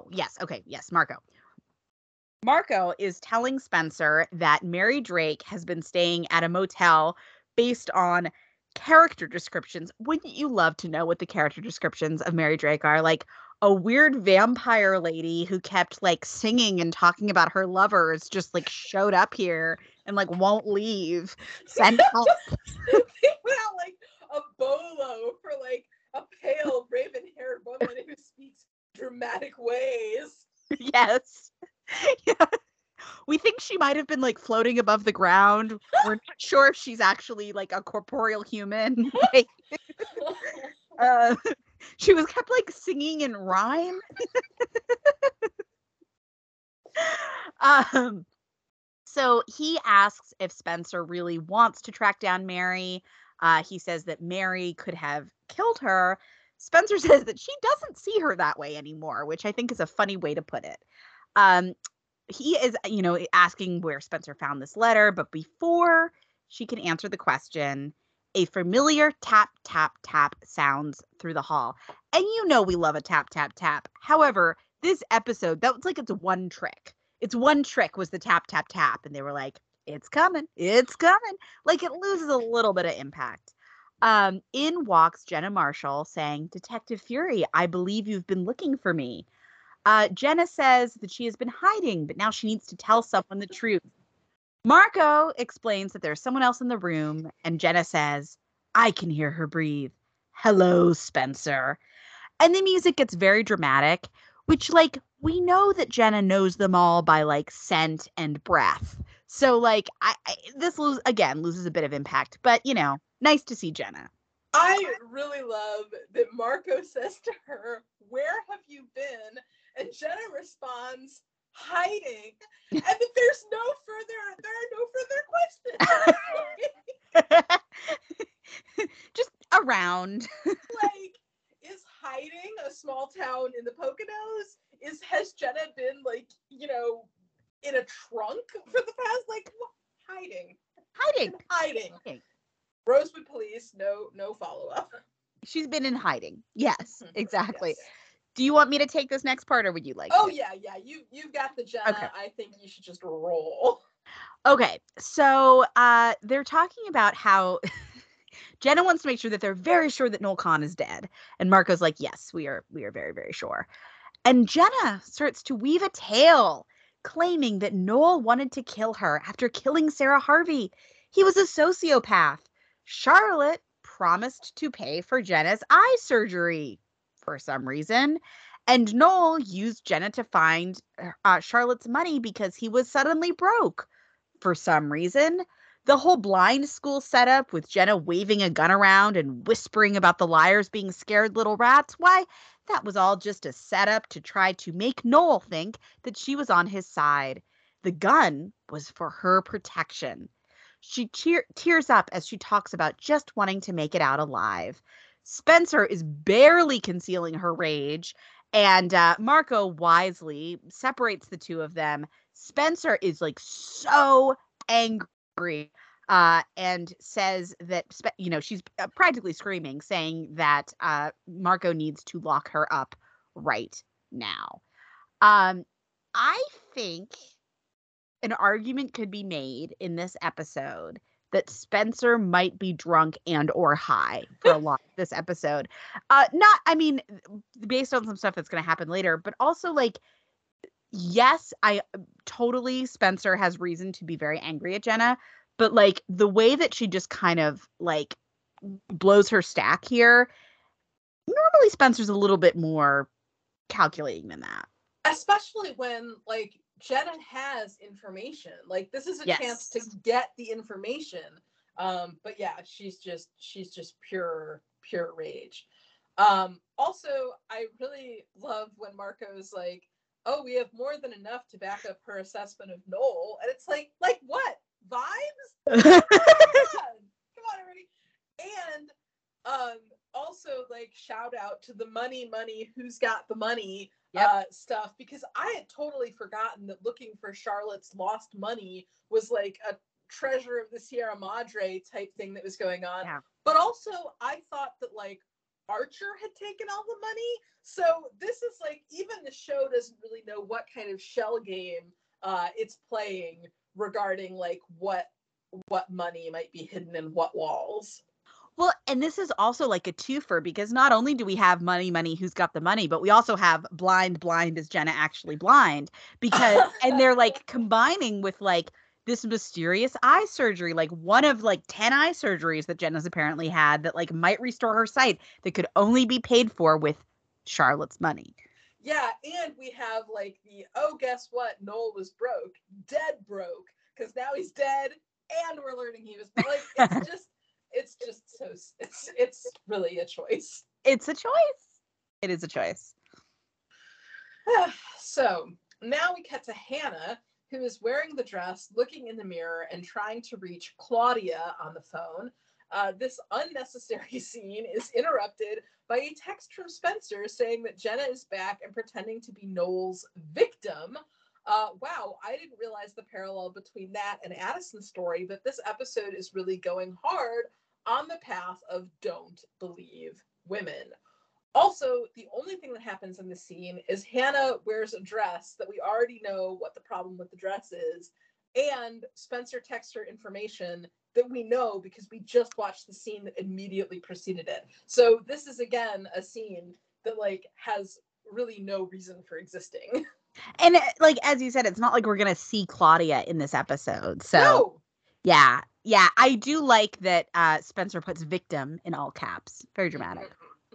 Marco is telling Spencer that Mary Drake has been staying at a motel based on character descriptions. Wouldn't you love to know what the character descriptions of Mary Drake are? Like a weird vampire lady who kept like singing and talking about her lovers just like showed up here and like won't leave. Send help. They put out like a bolo for like a pale raven-haired woman who speaks dramatic ways. Yes. Yeah. We think she might have been like floating above the ground. We're not sure if she's actually like a corporeal human. Like, uh, she was kept like singing in rhyme. So he asks if Spencer really wants to track down Mary. He says that Mary could have killed her. Spencer says that she doesn't see her that way anymore, which I think is a funny way to put it. He is, asking where Spencer found this letter, but before she can answer the question, a familiar tap, tap, tap sounds through the hall. And we love a tap, tap, tap. However, this episode, that was like its one trick. Its one trick was the tap, tap, tap. And they were like, it's coming. It's coming. Like, it loses a little bit of impact. In walks Jenna Marshall saying, Detective Fury, I believe you've been looking for me. Jenna says that she has been hiding, but now she needs to tell someone the truth. Marco explains that there's someone else in the room, and Jenna says, I can hear her breathe. Hello, Spencer. And the music gets very dramatic, which, like, we know that Jenna knows them all by, like, scent and breath. So, like, this loses a bit of impact, but, nice to see Jenna. I really love that Marco says to her, where have you been? And Jenna responds, hiding. And that there are no further questions. Just around. Like, is hiding a small town in the Poconos? Has Jenna been, like, in a trunk for the past, like, hiding? Rosewood Police, no follow-up. She's been in hiding. Yes, exactly. Yes. Do you want me to take this next part, or would you like to? Yeah. You've got the Jenna. Okay. I think you should just roll. Okay, so they're talking about how Jenna wants to make sure that they're very sure that Noel Kahn is dead. And Marco's like, yes, we are very, very sure. And Jenna starts to weave a tale, claiming that Noel wanted to kill her after killing Sarah Harvey. He was a sociopath. Charlotte promised to pay for Jenna's eye surgery for some reason. And Noel used Jenna to find Charlotte's money because he was suddenly broke for some reason. The whole blind school setup with Jenna waving a gun around and whispering about the liars being scared little rats, why, that was all just a setup to try to make Noel think that she was on his side. The gun was for her protection. She tears up as she talks about just wanting to make it out alive. Spencer is barely concealing her rage, and Marco wisely separates the two of them. Spencer is like so angry and says that, she's practically screaming, saying that Marco needs to lock her up right now. I think an argument could be made in this episode that Spencer might be drunk and or high for a lot of this episode. Based on some stuff that's going to happen later, but also, like, yes, Spencer has reason to be very angry at Jenna, but, like, the way that she just kind of, like, blows her stack here, normally Spencer's a little bit more calculating than that. Especially when, like, Jenna has information. Like, this is a chance to get the information. But yeah, she's just pure rage. Also, I really love when Marco's like, oh, we have more than enough to back up her assessment of Noel. And it's like what? Vibes? Come on, everybody. And also, like, shout out to the money, who's got the money stuff, because I had totally forgotten that looking for Charlotte's lost money was like a treasure of the Sierra Madre type thing that was going on. Yeah. But also, I thought that, like, Archer had taken all the money. So this is like, even the show doesn't really know what kind of shell game it's playing regarding, like, what money might be hidden in what walls. Well, and this is also like a twofer, because not only do we have money, who's got the money, but we also have blind, is Jenna actually blind? Because, and they're like combining with like this mysterious eye surgery, like one of like 10 eye surgeries that Jenna's apparently had that like might restore her sight that could only be paid for with Charlotte's money. Yeah, and we have like the, oh, guess what? Noel was broke, dead broke, because now he's dead, and we're learning he was like, it's just so it's really a choice. It's a choice. It is a choice. So now we cut to Hannah, who is wearing the dress, looking in the mirror, and trying to reach Claudia on the phone. This unnecessary scene is interrupted by a text from Spencer saying that Jenna is back and pretending to be Noel's victim. Wow, I didn't realize the parallel between that and Addison's story, but this episode is really going hard on the path of don't believe women. Also, the only thing that happens in the scene is Hannah wears a dress that we already know what the problem with the dress is, and Spencer texts her information that we know because we just watched the scene that immediately preceded it. So this is, again, a scene that, like, has really no reason for existing. And like, as you said, it's not like we're going to see Claudia in this episode. So, no! Yeah. I do like that Spencer puts victim in all caps. Very dramatic.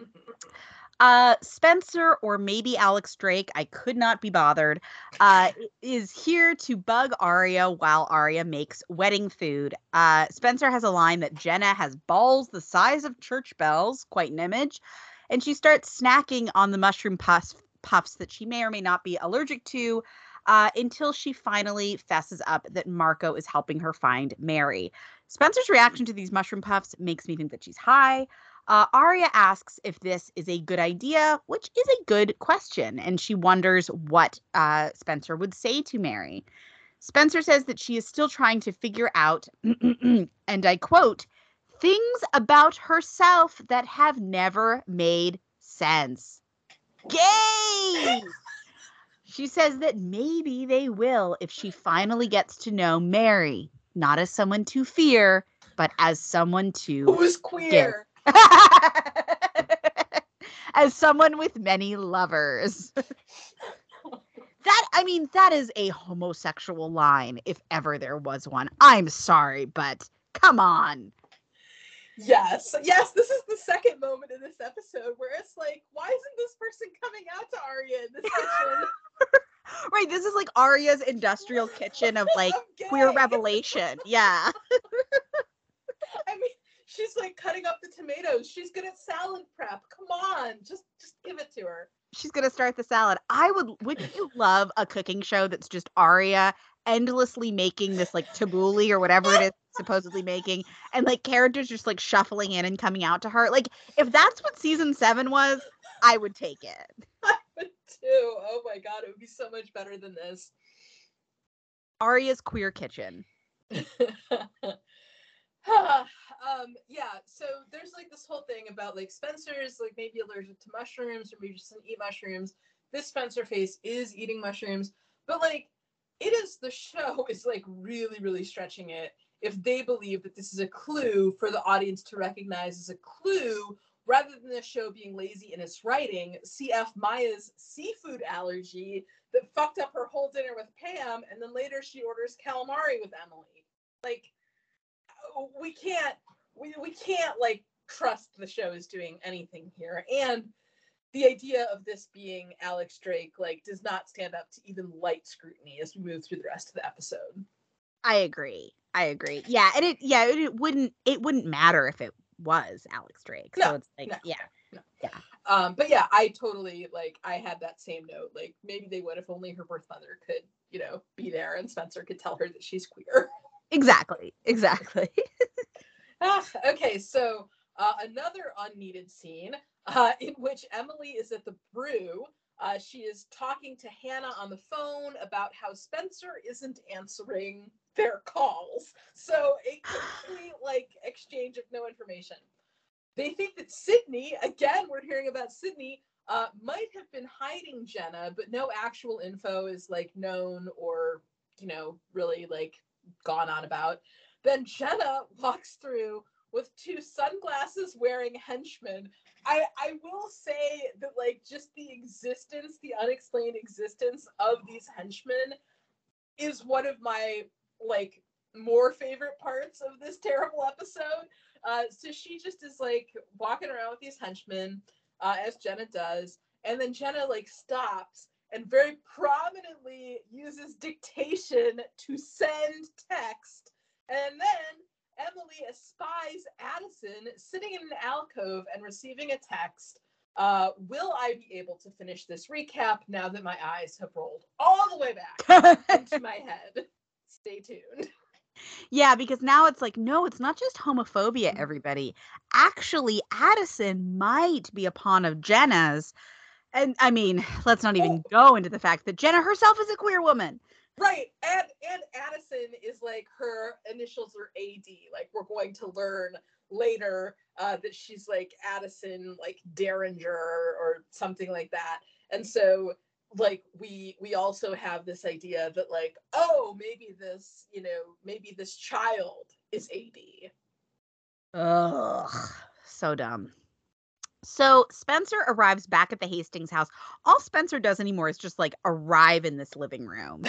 Spencer, or maybe Alex Drake, I could not be bothered, is here to bug Aria while Aria makes wedding food. Spencer has a line that Jenna has balls the size of church bells, quite an image, and she starts snacking on the mushroom puffs that she may or may not be allergic to, until she finally fesses up that Marco is helping her find Mary. Spencer's reaction to these mushroom puffs makes me think that she's high. Aria asks if this is a good idea, which is a good question, and she wonders what Spencer would say to Mary. Spencer says that she is still trying to figure out, and I quote, things about herself that have never made sense. Yay! She says that maybe they will if she finally gets to know Mary, not as someone to fear, but as someone to Who's queer? As someone with many lovers. That is a homosexual line, if ever there was one. I'm sorry, but come on. Yes, this is the second moment in this episode where it's like, why isn't this person coming out to Aria in this kitchen? Right, this is like Aria's industrial kitchen of like queer revelation. Yeah. I mean, she's like cutting up the tomatoes. She's good at salad prep. Come on, just give it to her. She's gonna start the salad. Wouldn't you love a cooking show that's just Aria endlessly making this like tabbouleh or whatever it is supposedly making, and like characters just like shuffling in and coming out to her? Like, if that's what season 7 was, I would take it. I would too. Oh my god, it would be so much better than this. Aria's queer kitchen. Yeah, so there's like this whole thing about like Spencer's like maybe allergic to mushrooms or maybe just doesn't eat mushrooms. This Spencer face is eating mushrooms, but like the show is like really, really stretching it if they believe that this is a clue for the audience to recognize as a clue rather than the show being lazy in its writing. CF Maya's seafood allergy that fucked up her whole dinner with Pam, and then later she orders calamari with Emily. Like, we can't like trust the show is doing anything here, and the idea of this being Alex Drake like does not stand up to even light scrutiny as we move through the rest of the episode. I agree. Yeah, and it wouldn't matter if it was Alex Drake. So it's like, no. But yeah, I totally I had that same note. Like, maybe they would if only her birth mother could, be there and Spencer could tell her that she's queer. Exactly. Okay, so another unneeded scene in which Emily is at the brew. She is talking to Hannah on the phone about how Spencer isn't answering their calls. So a complete exchange of no information. They think that Sydney, again, we're hearing about Sydney, might have been hiding Jenna, but no actual info is known or, really gone on about. Then Jenna walks through with 2 sunglasses wearing henchmen. I will say that just the unexplained existence of these henchmen is one of my more favorite parts of this terrible episode. So she just is walking around with these henchmen, as Jenna does, And then Jenna like stops and very prominently uses dictation to send text. And then Emily espies Addison sitting in an alcove and receiving a text. Will I be able to finish this recap now that my eyes have rolled all the way back into my head? Stay tuned. Yeah, because now it's like, no, it's not just homophobia, everybody. Actually, Addison might be a pawn of Jenna's. And I mean, let's not even go into the fact that Jenna herself is a queer woman. Right. And Addison is like, her initials are AD. Like, we're going to learn later that she's like Addison, like Derringer or something like that. And so like we also have this idea that like, oh, maybe this child is AD. Ugh, so dumb. So Spencer arrives back at the Hastings house. All Spencer does anymore is just like arrive in this living room.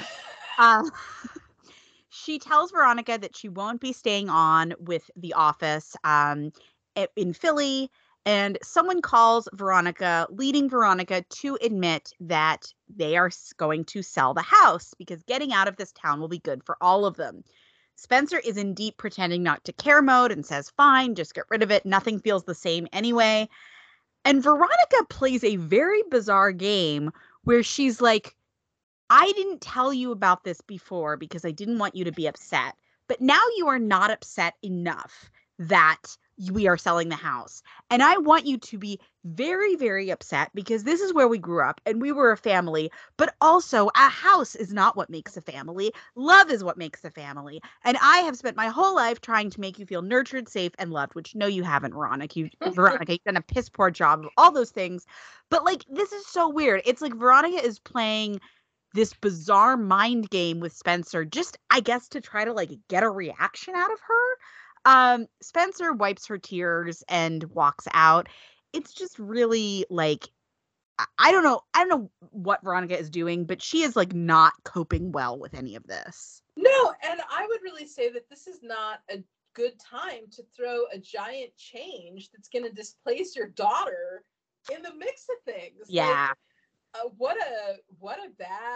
She tells Veronica that she won't be staying on with The Office in Philly. And someone calls Veronica, leading Veronica to admit that they are going to sell the house because getting out of this town will be good for all of them. Spencer is in deep pretending not to care mode and says, fine, just get rid of it. Nothing feels the same anyway. And Veronica plays a very bizarre game where she's like, I didn't tell you about this before because I didn't want you to be upset. But now you are not upset enough that we are selling the house. And I want you to be very, very upset because this is where we grew up and we were a family. But also, a house is not what makes a family. Love is what makes a family. And I have spent my whole life trying to make you feel nurtured, safe, and loved, which no, you haven't, Veronica. Veronica, you've done a piss poor job of all those things. But like, this is so weird. It's like Veronica is playing this bizarre mind game with Spencer, just I guess to try to like get a reaction out of her. Spencer wipes her tears and walks out. It's just really like, I don't know what Veronica is doing, but she is like not coping well with any of this. No, and I would really say that this is not a good time to throw a giant change that's going to displace your daughter in the mix of things. Yeah. Like, what a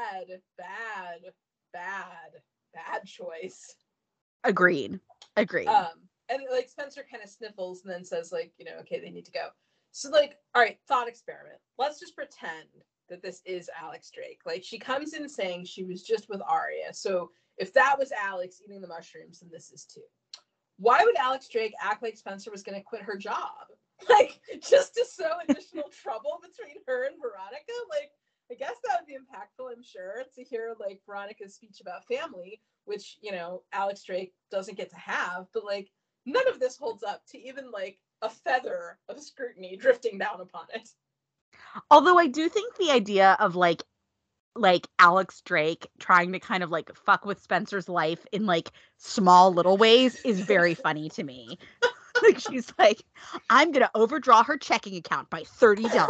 bad choice. Agreed. And like Spencer kind of sniffles and then says like, okay, they need to go. So like, all right, thought experiment. Let's just pretend that this is Alex Drake. Like, she comes in saying she was just with Aria. So if that was Alex eating the mushrooms, then this is too. Why would Alex Drake act like Spencer was going to quit her job? Like, just to sow additional trouble between her and Veronica? Like, I guess that would be impactful, I'm sure, to hear, like, Veronica's speech about family, which, Alex Drake doesn't get to have. But, like, none of this holds up to even, like, a feather of scrutiny drifting down upon it. Although I do think the idea of, like Alex Drake trying to kind of like fuck with Spencer's life in like small little ways is very funny to me. Like, she's like, I'm gonna overdraw her checking account by $30. Well,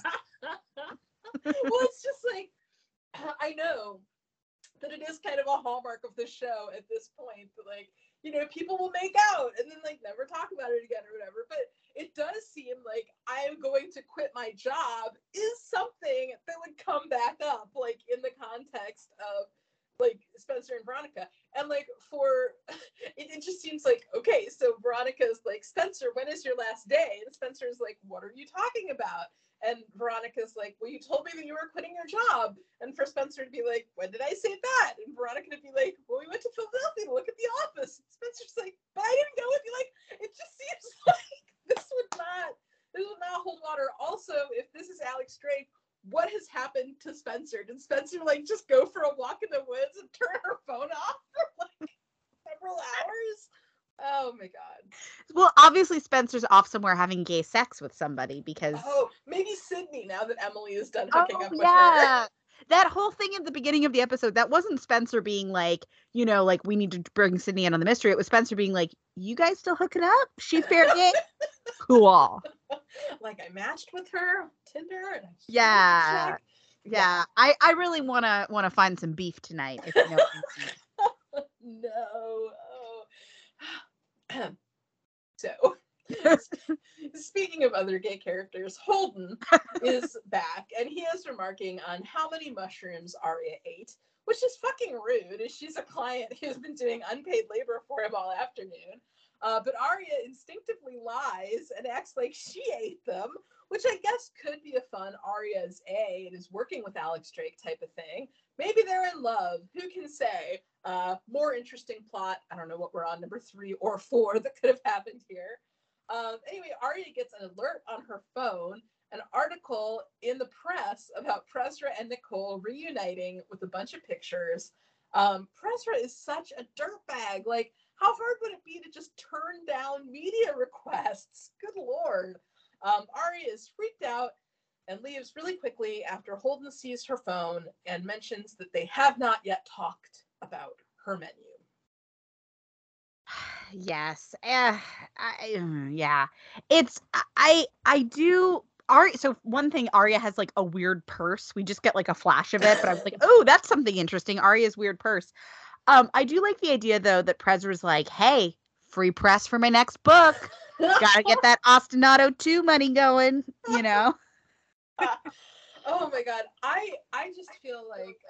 it's just like, I know that it is kind of a hallmark of the show at this point, but like, people will make out and then like never talk about it again or whatever. But it does seem like I am going to quit my job is something that would come back up, like in the context of like Spencer and Veronica. And like it just seems like, okay, so Veronica's like, Spencer, when is your last day? And Spencer's like, what are you talking about? And Veronica's like, well, you told me that you were quitting your job. And for Spencer to be like, when did I say that? And Veronica to be like, well, we went to Philadelphia to look at The Office. And Spencer's like, but I didn't go with you. Like, it just seems like this would not hold water. Also, if this is Alex Drake, what has happened to Spencer? Did Spencer like just go for a walk in the woods and turn her phone off for like several hours? Oh my god. Well, obviously Spencer's off somewhere having gay sex with somebody because maybe Sydney, now that Emily is done hooking up with her. That whole thing at the beginning of the episode, that wasn't Spencer being like, like we need to bring Sydney in on the mystery. It was Spencer being like, you guys still hooking up? She fair game? Cool. Like, I matched with her on Tinder. And yeah. I really want to find some beef tonight. If you know No. Oh. So Speaking of other gay characters, Holden is back, and he is remarking on how many mushrooms Arya ate, which is fucking rude, as she's a client who's been doing unpaid labor for him all afternoon. But Arya instinctively lies and acts like she ate them, which I guess could be a fun Arya's A and is working with Alex Drake type of thing. Maybe they're in love. Who can say? More interesting plot. I don't know what we're on, number 3 or 4 that could have happened here. Anyway, Arya gets an alert on her phone, an article in the press about Presra and Nicole reuniting with a bunch of pictures. Presra is such a dirtbag. Like, how hard would it be to just turn down media requests? Good Lord. Arya is freaked out and leaves really quickly after Holden sees her phone and mentions that they have not yet talked about her menu. Yes. Yeah. It's I do so one thing, Arya has like a weird purse. We just get like a flash of it, but I was like, oh, that's something interesting. Arya's weird purse. I do like the idea though that Prezra's like, hey, free press for my next book. Gotta get that Ostinato 2 money going, you know. Oh my god. I just feel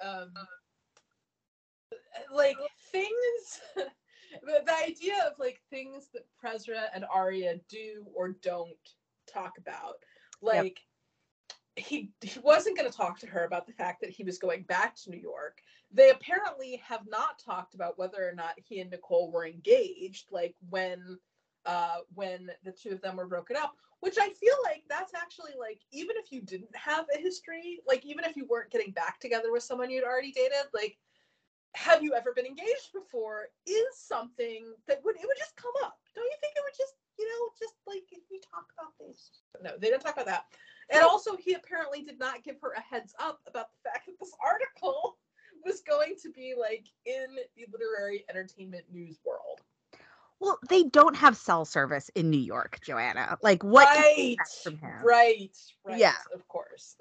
like things the idea of like things that Presra and Arya do or don't talk about. Like, he wasn't going to talk to her about the fact that he was going back to New York. They apparently have not talked about whether or not he and Nicole were engaged, like when the two of them were broken up, which I feel like that's actually like, even if you didn't have a history, like even if you weren't getting back together with someone you'd already dated, like, have you ever been engaged before is something that would just come up. Don't you think it would just, just like, if we talk about this? No, they didn't talk about that. And also, he apparently did not give her a heads up about the fact that this article was going to be like in the literary entertainment news world. Well, they don't have cell service in New York, Joanna. Like, what? Right. Yeah. Of course.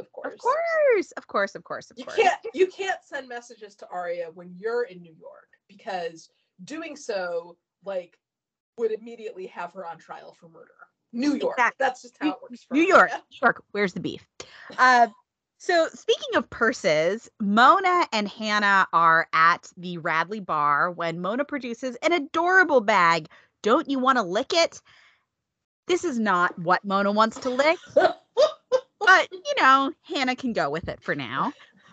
You can't send messages to Arya when you're in New York, because doing so, like, would immediately have her on trial for murder. New York. Exactly. That's just how it works. New York. Where's the beef? So speaking of purses, Mona and Hannah are at the Radley bar when Mona produces an adorable bag. Don't you want to lick it? This is not what Mona wants to lick, but Hannah can go with it for now.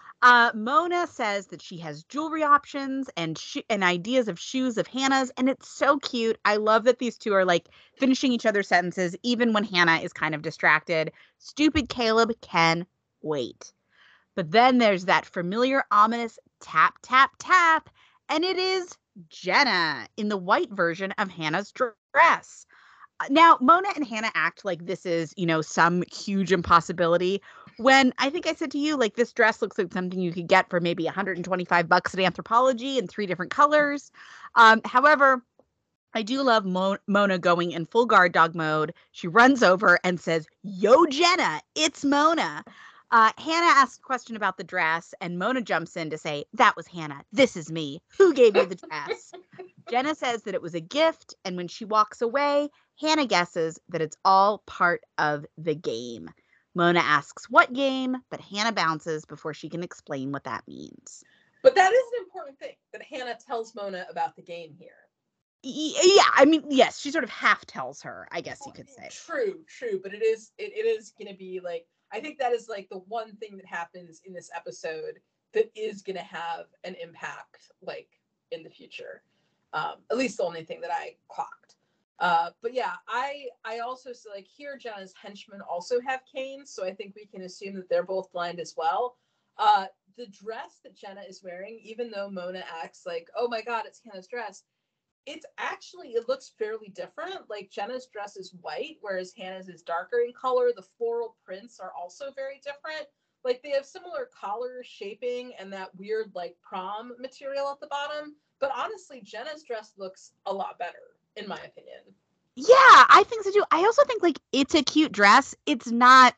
Mona says that she has jewelry options and ideas of shoes of Hannah's, and it's so cute. I love that these two are like finishing each other's sentences, even when Hannah is kind of distracted. Stupid Caleb can wait. But then there's that familiar, ominous tap, tap, tap, and it is Jenna in the white version of Hannah's dress. Now, Mona and Hannah act like this is, some huge impossibility, when I think I said to you, like, this dress looks like something you could get for maybe $125 at Anthropologie in 3 different colors. However, I do love Mona going in full guard dog mode. She runs over and says, "Yo, Jenna, it's Mona." Hannah asks a question about the dress, and Mona jumps in to say, "That was Hannah. This is me. Who gave you the dress?" Jenna says that it was a gift, and when she walks away, Hannah guesses that it's all part of the game. Mona asks what game, but Hannah bounces before she can explain what that means. But that is an important thing, that Hannah tells Mona about the game here. Yeah, I mean, yes, she sort of half tells her, I guess you could say. True, but it is going to be like, I think that is like the one thing that happens in this episode that is going to have an impact, like, in the future. At least the only thing that I clocked. But yeah, I also see, like, here Jenna's henchmen also have canes, so I think we can assume that they're both blind as well. The dress that Jenna is wearing, even though Mona acts like, oh my god, it's Hannah's dress, it looks fairly different. Like, Jenna's dress is white, whereas Hannah's is darker in color. The floral prints are also very different. Like, they have similar collar shaping and that weird, like, prom material at the bottom. But honestly, Jenna's dress looks a lot better, in my opinion. Yeah, I think so too. I also think, like, it's a cute dress. It's not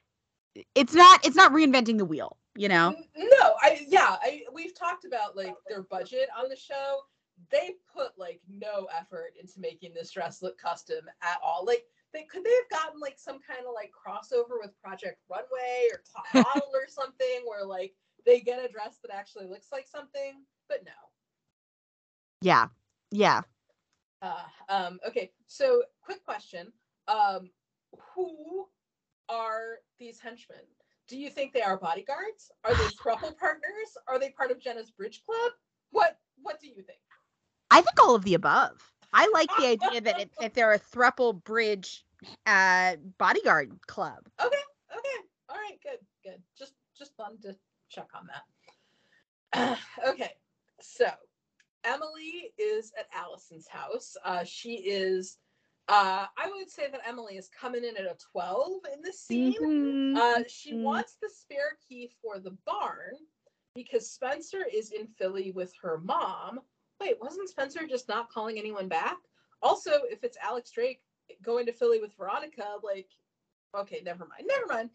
reinventing the wheel, No, we've talked about, like, their budget on the show. they put like no effort into making this dress look custom at all. Like they have gotten like some kind of like crossover with Project Runway or Top Model or something where like they get a dress that actually looks like something, but no. Yeah. Okay, so quick question. Who are these henchmen? Do you think they are bodyguards? Are they throuple partners? Are they part of Jenna's bridge club? What do you think? I think all of the above. I like the idea that they're a thruple bridge bodyguard club. Okay. All right, good. Just wanted to check on that. Okay, so Emily is at Allison's house. She is, I would say that Emily is coming in at a 12 in this scene. She wants the spare key for the barn because Spencer is in Philly with her mom. Wait, wasn't Spencer just not calling anyone back? Also, if it's Alex Drake going to Philly with Veronica, like, okay, never mind.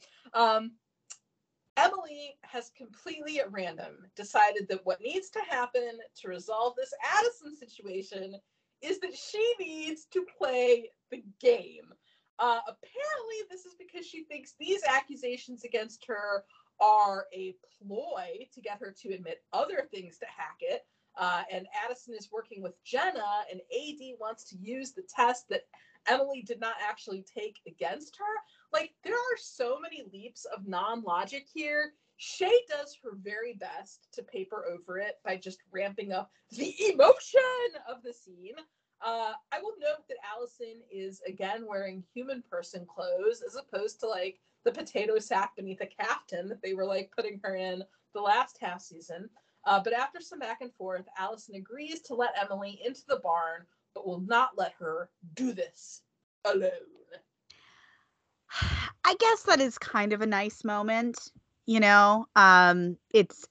Emily has completely at random decided that what needs to happen to resolve this Addison situation is that she needs to play the game. Apparently, this is because she thinks these accusations against her are a ploy to get her to admit other things to Hackett. And Addison is working with Jenna, and AD wants to use the test that Emily did not actually take against her. Like, there are so many leaps of non-logic here. Shay does her very best to paper over it by just ramping up the emotion of the scene. I will note that Allison is again wearing human person clothes as opposed to like the potato sack beneath a caftan that they were like putting her in the last half season. But after some back and forth, Allison agrees to let Emily into the barn, but will not let her do this alone. I guess that is kind of a nice moment, you know. It's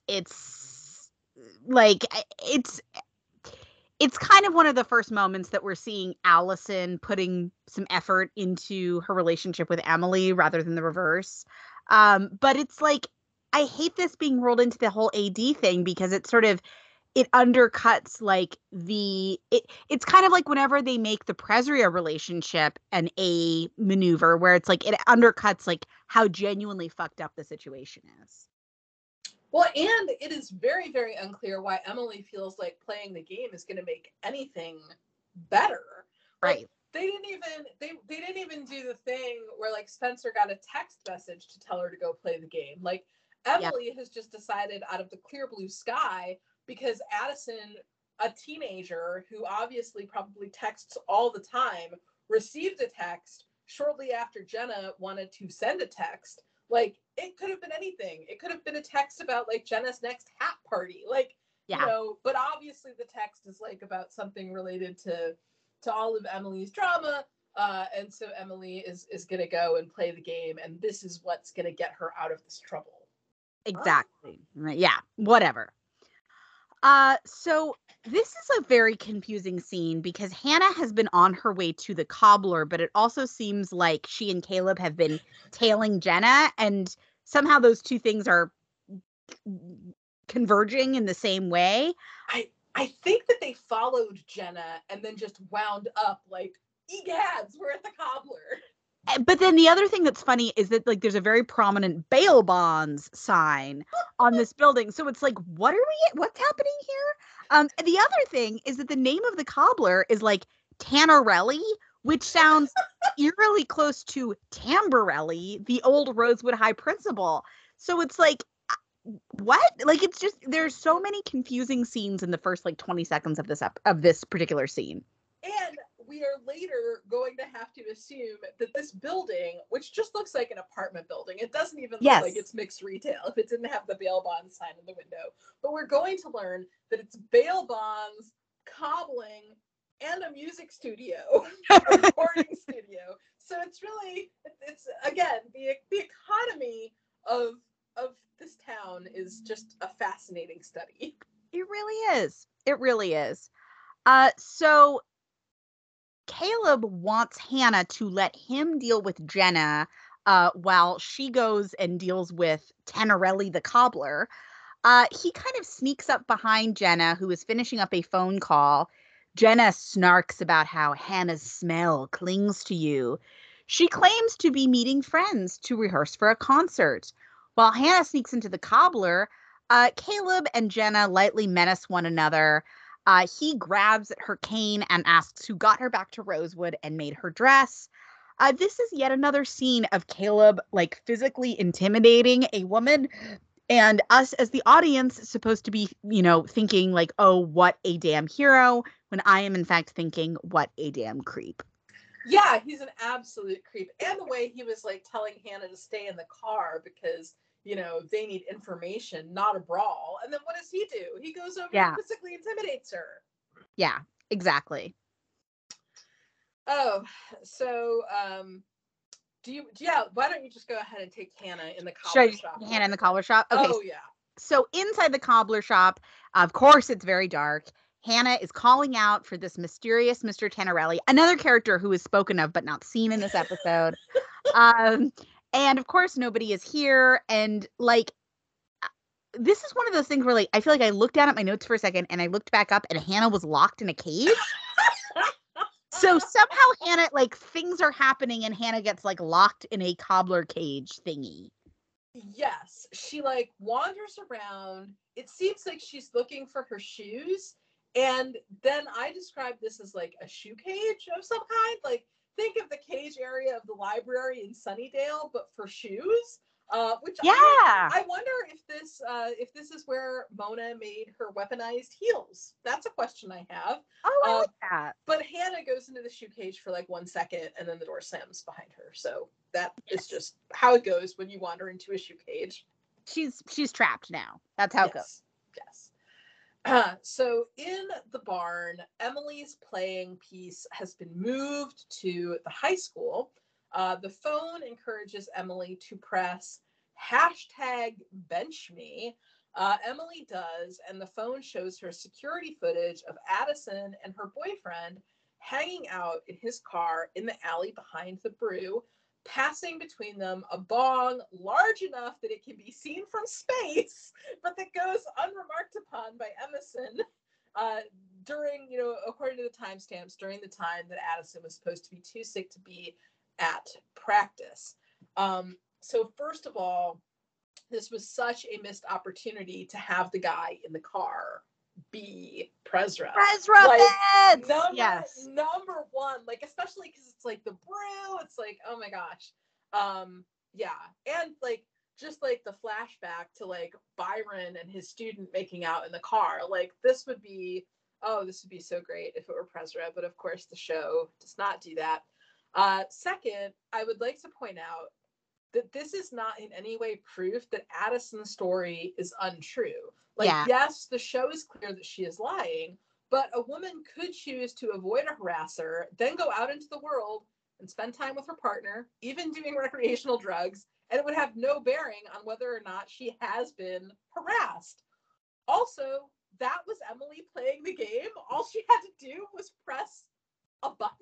like it's kind of one of the first moments that we're seeing Allison putting some effort into her relationship with Emily rather than the reverse. But it's like I hate this being rolled into the whole AD thing because it's sort of it undercuts like it's kind of like whenever they make the Presria relationship an A maneuver where it's like it undercuts like how genuinely fucked up the situation is. Well, and it is very, very unclear why Emily feels like playing the game is going to make anything better. Right. Like, they didn't even do the thing where like Spencer got a text message to tell her to go play the game. Like Emily has just decided out of the clear blue sky because Addison, a teenager who obviously probably texts all the time, received a text shortly after Jenna wanted to send a text. Like, it could have been anything. It could have been a text about like Jenna's next hat party. Like, you know, but obviously the text is like about something related to all of Emily's drama. And so Emily is going to go and play the game. And this is what's going to get her out of this trouble. Exactly. Yeah, whatever. So this is a very confusing scene because Hannah has been on her way to the cobbler, but it also seems like she and Caleb have been tailing Jenna, and somehow those two things are converging in the same way. I think that they followed Jenna and then just wound up like, egads, we're at the cobbler. But then the other thing that's funny is that like there's a very prominent bail bonds sign on this building. So it's like, what's happening here? And the other thing is that the name of the cobbler is like Tannerelli, which sounds eerily close to Tamborelli, the old Rosewood High principal. So it's like, what? Like, it's just, there's so many confusing scenes in the first like 20 seconds of this particular scene. And we are later going to have to assume that this building, which just looks like an apartment building, it doesn't even look like it's mixed retail if it didn't have the bail bonds sign in the window. But we're going to learn that it's bail bonds, cobbling, and a music studio, a recording studio. So it's really, it's again, the economy of this town is just a fascinating study. It really is. It really is. So Caleb wants Hannah to let him deal with Jenna while she goes and deals with Tannerelli the cobbler. He kind of sneaks up behind Jenna, who is finishing up a phone call. Jenna snarks about how Hannah's smell clings to you. She claims to be meeting friends to rehearse for a concert. While Hannah sneaks into the cobbler, Caleb and Jenna lightly menace one another. He grabs at her cane and asks who got her back to Rosewood and made her dress. This is yet another scene of Caleb like physically intimidating a woman, and us as the audience supposed to be, thinking like, oh, what a damn hero, when I am in fact thinking, what a damn creep. Yeah, he's an absolute creep. And the way he was like telling Hannah to stay in the car because, they need information, not a brawl. And then what does he do? He goes over and physically intimidates her. Yeah, exactly. Oh, so why don't you just go ahead and take Hannah in the cobbler shop? Hannah in the cobbler shop? Okay. Oh, yeah. So inside the cobbler shop, of course, it's very dark. Hannah is calling out for this mysterious Mr. Tannerelli, another character who is spoken of but not seen in this episode. And of course, nobody is here. And like, this is one of those things where like, I feel like I looked down at my notes for a second and I looked back up and Hannah was locked in a cage. So somehow Hannah, like, things are happening and Hannah gets like locked in a cobbler cage thingy. Yes, she like wanders around. It seems like she's looking for her shoes. And then I describe this as like a shoe cage of some kind. Like, think of the cage area of the library in Sunnydale, but for shoes. Which I wonder if this is where Mona made her weaponized heels. That's a question I have. Oh, I like that. But Hannah goes into the shoe cage for like 1 second, and then the door slams behind her. So that is just how it goes when you wander into a shoe cage. She's trapped now. That's how it goes. Yes. So in the barn, Emily's playing piece has been moved to the high school. The phone encourages Emily to press #benchme. Emily does, and the phone shows her security footage of Addison and her boyfriend hanging out in his car in the alley behind the brew, passing between them a bong large enough that it can be seen from space, but that goes unremarked upon by Emerson during, according to the timestamps, during the time that Addison was supposed to be too sick to be at practice. So first of all, this was such a missed opportunity to have the guy in the car be Prezra. Like, number one, like, especially because it's like the brew, it's like, oh my gosh. And like, just like the flashback to like Byron and his student making out in the car, like this would be so great if it were Prezra, but of course the show does not do that. Second, I would like to point out that this is not in any way proof that Addison's story is untrue. Like, yes, the show is clear that she is lying, but a woman could choose to avoid a harasser, then go out into the world and spend time with her partner, even doing recreational drugs, and it would have no bearing on whether or not she has been harassed. Also, that was Emily playing the game. All she had to do was press a button.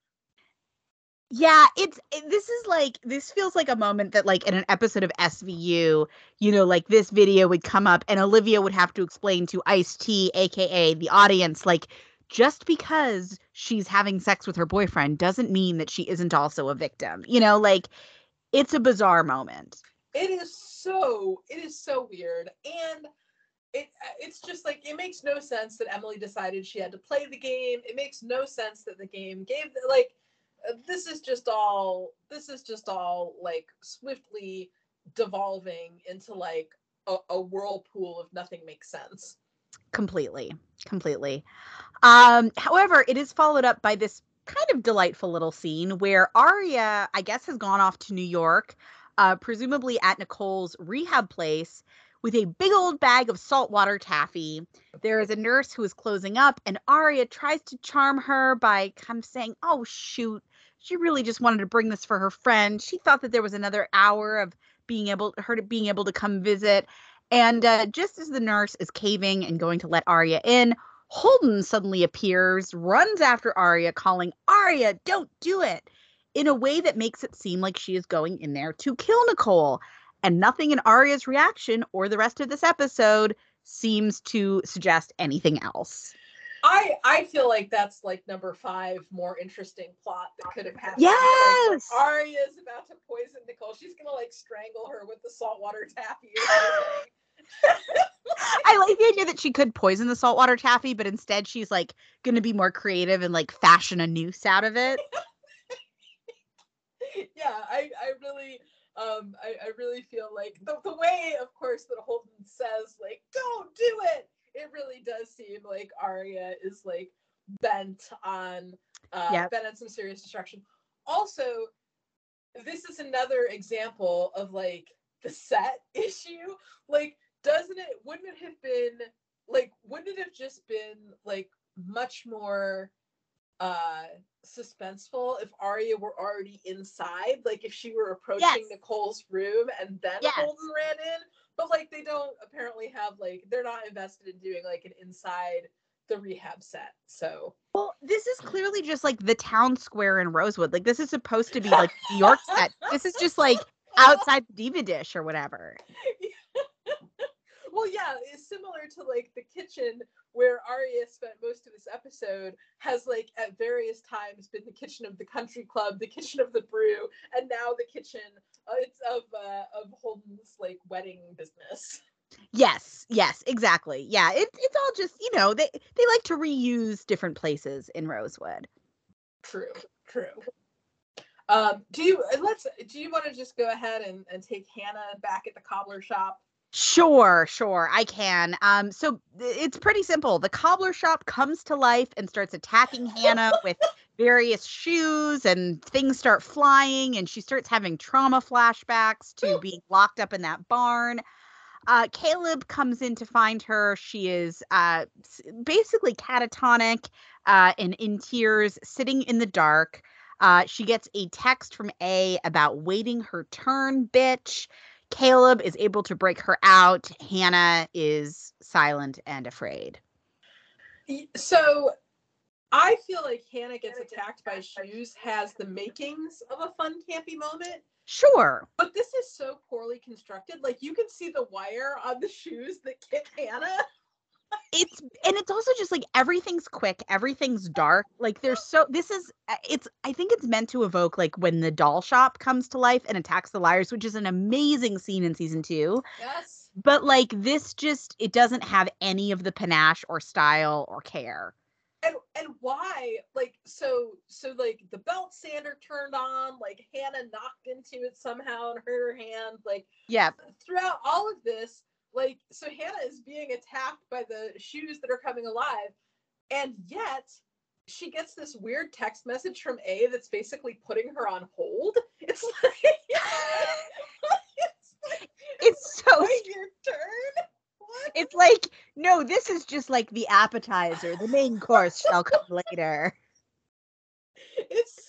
Yeah, this feels like a moment that like in an episode of SVU, like this video would come up and Olivia would have to explain to Ice-T, aka the audience, like, just because she's having sex with her boyfriend doesn't mean that she isn't also a victim. Like, it's a bizarre moment. It is so weird. And it's just like, it makes no sense that Emily decided she had to play the game. It makes no sense that the game gave this is just all like swiftly devolving into like a whirlpool of nothing makes sense. Completely. However, it is followed up by this kind of delightful little scene where Aria, I guess, has gone off to New York, presumably at Nicole's rehab place, with a big old bag of saltwater taffy. There is a nurse who is closing up, and Aria tries to charm her by kind of saying, oh, shoot, she really just wanted to bring this for her friend. She thought that there was another hour of being able to come visit. And just as the nurse is caving and going to let Aria in, Holden suddenly appears, runs after Aria, calling, Aria, don't do it, in a way that makes it seem like she is going in there to kill Nicole. And nothing in Arya's reaction or the rest of this episode seems to suggest anything else. I feel like that's like number 5 more interesting plot that could have happened. Yes! Like, Arya's about to poison Nicole. She's gonna like strangle her with the saltwater taffy or something. I like the idea that she could poison the saltwater taffy, but instead she's like going to be more creative and like fashion a noose out of it. Yeah, I really feel like the way, of course, that Holden says like don't do it. It really does seem like Arya is like bent on some serious destruction. Also, this is another example of like the set issue. Like, wouldn't it have just been like much more suspenseful if Arya were already inside, like if she were approaching Nicole's room and then Holden ran in? But like they don't apparently have like, they're not invested in doing like an inside the rehab set. So well, this is clearly just like the town square in Rosewood. Like this is supposed to be like New York set. This is just like outside the Diva Dish or whatever. Well, yeah, it's similar to like the kitchen where Arya spent most of this episode has like at various times been the kitchen of the country club, the kitchen of the brew, and now the kitchen it's of Holden's like wedding business. Yes, exactly. Yeah, it's all just, you know, they like to reuse different places in Rosewood. True. Do you want to just go ahead and take Hannah back at the cobbler shop? Sure, I can. So it's pretty simple. The cobbler shop comes to life and starts attacking Hannah with various shoes, and things start flying, and she starts having trauma flashbacks to being locked up in that barn. Caleb comes in to find her. She is basically catatonic and in tears, sitting in the dark. She gets a text from A about waiting her turn, bitch. Caleb is able to break her out. Hannah is silent and afraid. So I feel like Hannah gets attacked by shoes has the makings of a fun, campy moment. Sure. But this is so poorly constructed. Like, you can see the wire on the shoes that kick Hannah. It's also just like everything's quick, everything's dark. Like I think it's meant to evoke like when the doll shop comes to life and attacks the liars, which is an amazing scene in season 2. Yes. But like this it doesn't have any of the panache or style or care. And why? Like, so like the belt sander turned on, like Hannah knocked into it somehow and hurt her hand. Like, yeah. Throughout all of this, like, so Hannah is being attacked by the shoes that are coming alive, and yet she gets this weird text message from A that's basically putting her on hold. It's like, it's so your turn. What? It's like, no, this is just like the appetizer. The main course shall come later. It's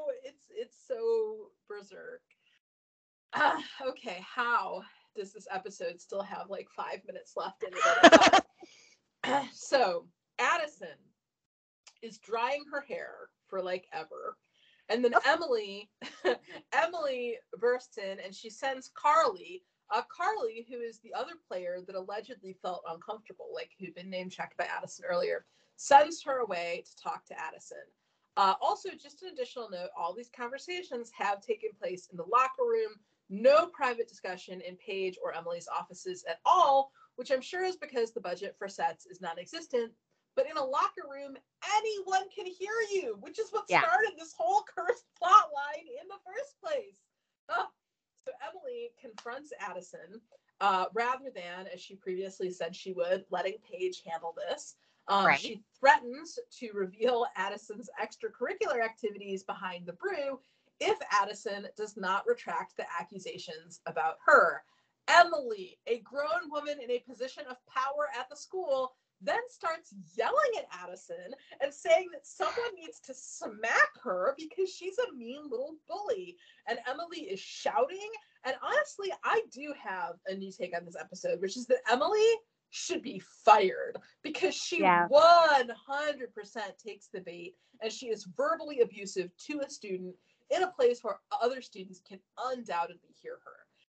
so berserk. Okay, how does this episode still have like 5 minutes left in it? So Addison is drying her hair for like ever, and then Emily bursts in and she sends Carly, who is the other player that allegedly felt uncomfortable, like who'd been name checked by Addison earlier, sends her away to talk to Addison. Also, just an additional note, all these conversations have taken place in the locker room. No private discussion in Paige or Emily's offices at all, which I'm sure is because the budget for sets is non-existent. But in a locker room, anyone can hear you, which is what started this whole cursed plot line in the first place. So Emily confronts Addison rather than, as she previously said she would, letting Paige handle this. Right. She threatens to reveal Addison's extracurricular activities behind the brew if Addison does not retract the accusations about her. Emily, a grown woman in a position of power at the school, then starts yelling at Addison and saying that someone needs to smack her because she's a mean little bully. And Emily is shouting. And honestly, I do have a new take on this episode, which is that Emily should be fired because she 100% takes the bait and she is verbally abusive to a student in a place where other students can undoubtedly hear her.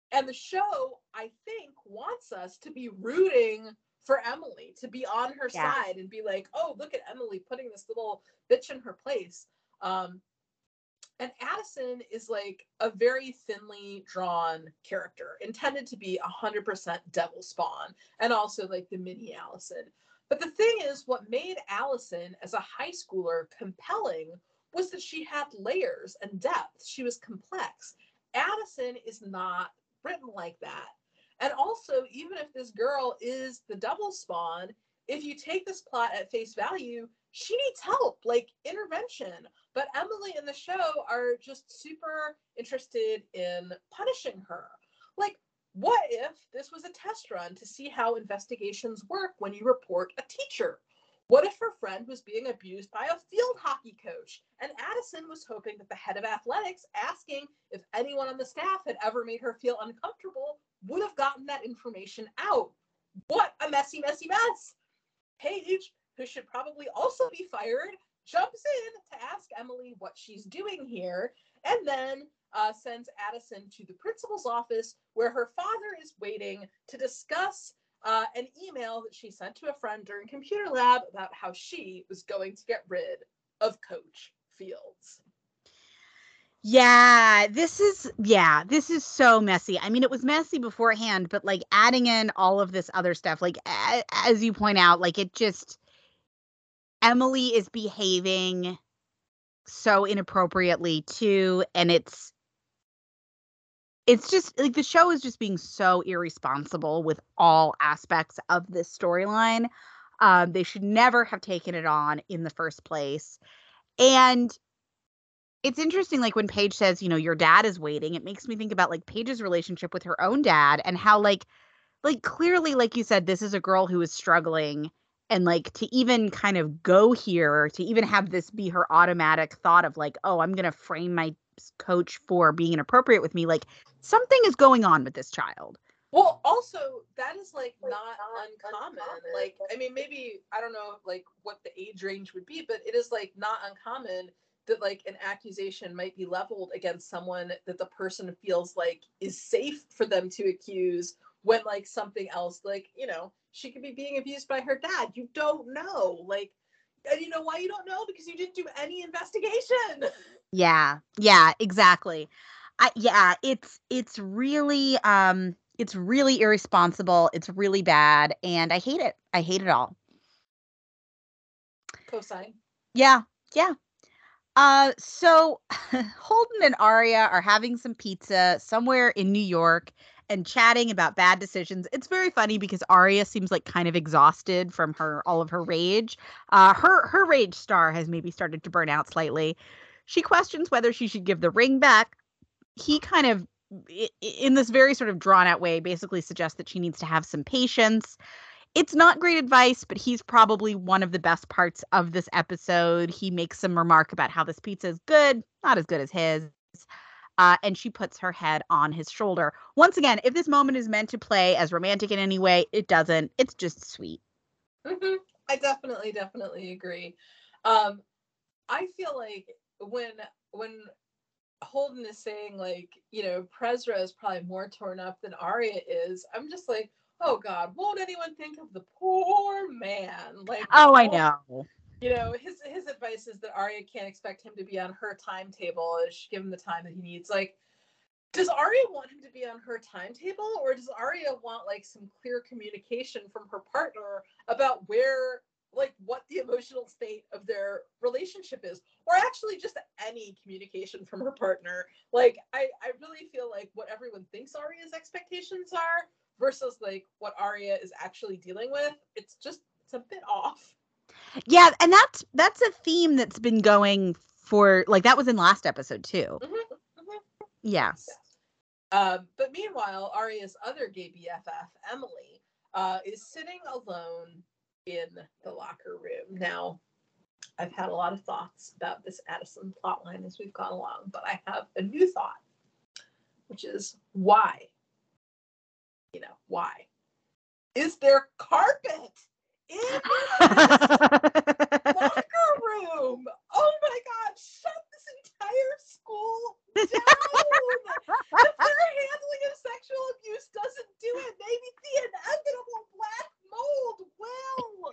And the show, I think, wants us to be rooting for Emily, to be on her side and be like, oh, look at Emily putting this little bitch in her place. And Addison is like a very thinly drawn character, intended to be 100% devil spawn, and also like the mini Allison. But the thing is, what made Allison as a high schooler compelling was that she had layers and depth. She was complex. Addison is not written like that. And also, even if this girl is the devil spawn, if you take this plot at face value, she needs help, like intervention. But Emily and the show are just super interested in punishing her. Like, what if this was a test run to see how investigations work when you report a teacher? What if her friend was being abused by a field hockey coach and Addison was hoping that the head of athletics, asking if anyone on the staff had ever made her feel uncomfortable, would have gotten that information out? What a messy, messy mess. Paige, who should probably also be fired, jumps in to ask Emily what she's doing here, and then sends Addison to the principal's office where her father is waiting to discuss an email that she sent to a friend during computer lab about how she was going to get rid of Coach Fields. This is so messy. I mean, it was messy beforehand, but like adding in all of this other stuff, like as you point out, like it just, Emily is behaving so inappropriately too, and it's just like the show is just being so irresponsible with all aspects of this storyline. They should never have taken it on in the first place. And it's interesting, like when Paige says, you know, your dad is waiting, it makes me think about like Paige's relationship with her own dad and how like clearly, like you said, this is a girl who is struggling, and like to even kind of go here, to even have this be her automatic thought of like, oh, I'm going to frame my coach for being inappropriate with me. Like something is going on with this child. Well, also, that is like not uncommon. Like, I mean, maybe, I don't know like what the age range would be, but it is like not uncommon that like an accusation might be leveled against someone that the person feels like is safe for them to accuse, when like something else, like, you know, she could be being abused by her dad. You don't know. Like, and you know why you don't know? Because you didn't do any investigation. Yeah, exactly. It's really irresponsible. It's really bad, and I hate it. I hate it all. Cosign. Yeah. So Holden and Aria are having some pizza somewhere in New York and chatting about bad decisions. It's very funny because Aria seems like kind of exhausted from all of her rage. Her rage star has maybe started to burn out slightly. She questions whether she should give the ring back. He kind of, in this very sort of drawn out way, basically suggests that she needs to have some patience. It's not great advice, but he's probably one of the best parts of this episode. He makes some remark about how this pizza is good, not as good as his. And she puts her head on his shoulder. Once again, if this moment is meant to play as romantic in any way, it doesn't. It's just sweet. Mm-hmm. I definitely agree. I feel like when Holden is saying like, you know, Prezra is probably more torn up than Aria is, I'm just like, oh God, won't anyone think of the poor man? Like, oh, I know. You know, his advice is that Aria can't expect him to be on her timetable, and she give him the time that he needs. Like, does Aria want him to be on her timetable, or does Aria want like some clear communication from her partner about where, like, what the emotional state of their relationship is, or actually just any communication from her partner? Like, I really feel like what everyone thinks Aria's expectations are versus like what Aria is actually dealing with, it's a bit off. Yeah, and that's a theme that's been going for, like, that was in last episode too. Mm-hmm, mm-hmm. Yes. But meanwhile, Aria's other gay BFF, Emily, is sitting alone in the locker room. Now, I've had a lot of thoughts about this Addison plotline as we've gone along, but I have a new thought, which is why? You know, why? Is there carpet in this locker room? Oh my God, shut this entire school down. If their handling of sexual abuse doesn't do it, maybe the inevitable black mold will.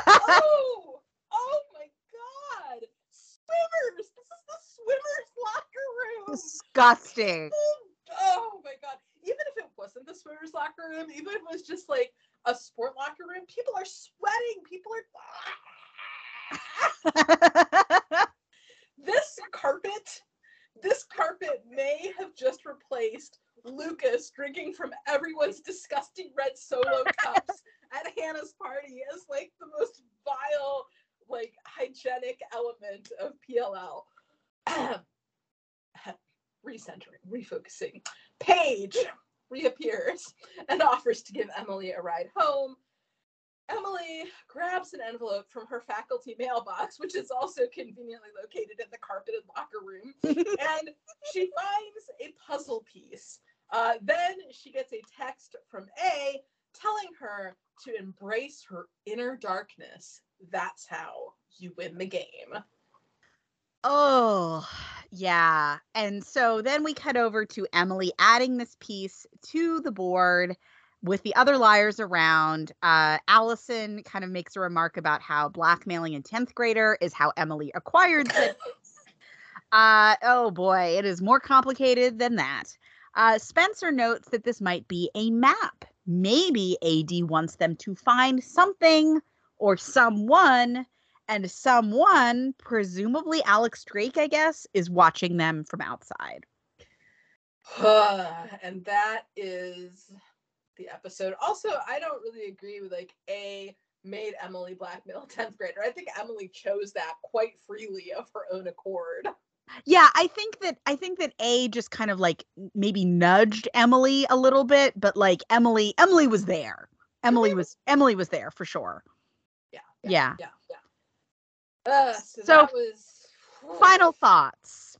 Oh my God. Swimmers. This is the swimmers' locker room. Disgusting. Oh my God. Even if it wasn't the swimmers' locker room, even if it was just like a sport locker room, people are sweating. People are. This carpet may have just replaced Lucas drinking from everyone's disgusting red Solo cups at Hannah's party as like the most vile, like hygienic element of PLL. Recentering, refocusing. Paige reappears and offers to give Emily a ride home. Emily grabs an envelope from her faculty mailbox, which is also conveniently located in the carpeted locker room, and she finds a puzzle piece. Then she gets a text from A telling her to embrace her inner darkness. That's how you win the game. Oh, yeah. And so then we cut over to Emily adding this piece to the board with the other liars around. Allison kind of makes a remark about how blackmailing a 10th grader is how Emily acquired said piece. Oh boy, it is more complicated than that. Spencer notes that this might be a map. Maybe AD wants them to find something or someone, and someone, presumably Alex Drake, I guess, is watching them from outside. And that is the episode. Also, I don't really agree with like A made Emily blackmail a 10th grader. I think Emily chose that quite freely of her own accord. Yeah, I think that A just kind of like maybe nudged Emily a little bit, but like Emily was there. Emily was there for sure. Yeah. So that was final thoughts.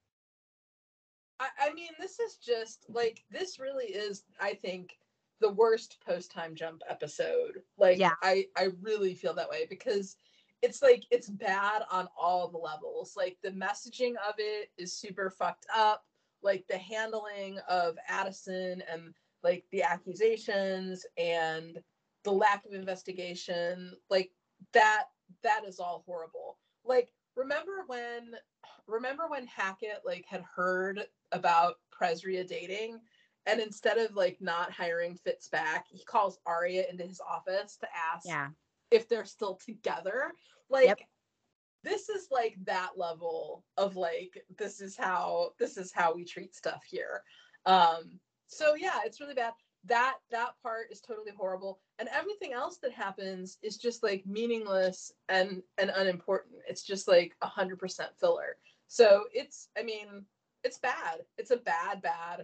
I mean, this is just like, this really is, I think, the worst post-time jump episode. Like, yeah. I really feel that way because it's like, it's bad on all the levels. Like, the messaging of it is super fucked up. Like, the handling of Addison and like the accusations and the lack of investigation, like that is all horrible. Like, remember when Hackett like had heard about Presria dating, and instead of like not hiring Fitz back, he calls Aria into his office to ask if they're still together. Like, this is like that level of like, this is how we treat stuff here. So yeah, it's really bad. That part is totally horrible, and everything else that happens is just like meaningless and unimportant. It's just like 100% filler. So it's bad. It's a bad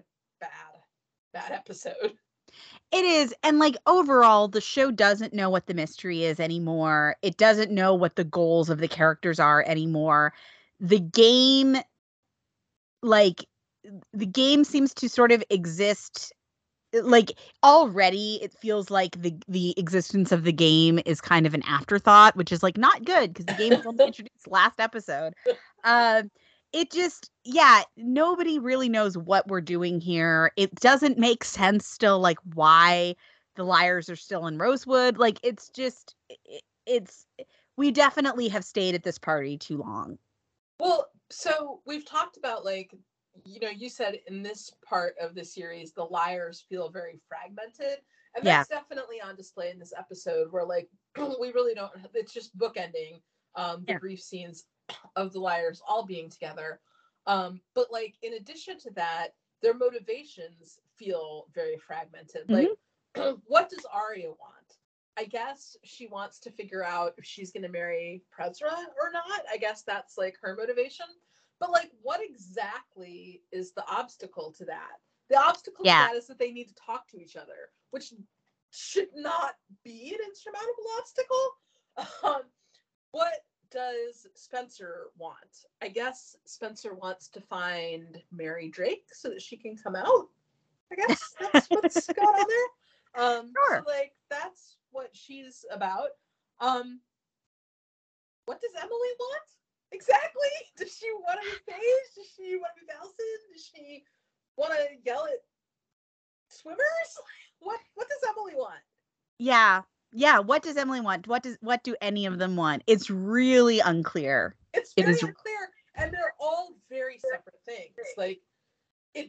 episode. It is. And like overall, the show doesn't know what the mystery is anymore. It doesn't know what the goals of the characters are anymore. The game seems to sort of exist. Like, already it feels like the existence of the game is kind of an afterthought, which is like not good because the game was only introduced last episode. It just, nobody really knows what we're doing here. It doesn't make sense still, like, why the liars are still in Rosewood. Like, it's just, we definitely have stayed at this party too long. Well, so we've talked about, like, you know, you said in this part of the series, the liars feel very fragmented. And that's definitely on display in this episode where, like, we really don't, it's just bookending the brief scenes of the liars all being together. But, like, in addition to that, their motivations feel very fragmented. Like, what does Aria want? I guess she wants to figure out if she's going to marry Presra or not. I guess that's, like, her motivation. But, like, what exactly is the obstacle to that? The obstacle to that is that they need to talk to each other, which should not be an insurmountable obstacle. What does Spencer want? I guess Spencer wants to find Mary Drake so that she can come out. I guess that's what's going on there. Sure. So, like, that's what she's about. What does Emily want? Exactly. Does she want to be Paige? Does she want to be Allison? Does she want to yell at swimmers? What does Emily want? Yeah. Yeah. What does Emily want? What do any of them want? It's really unclear. It's very unclear, and they're all very separate things. Like, it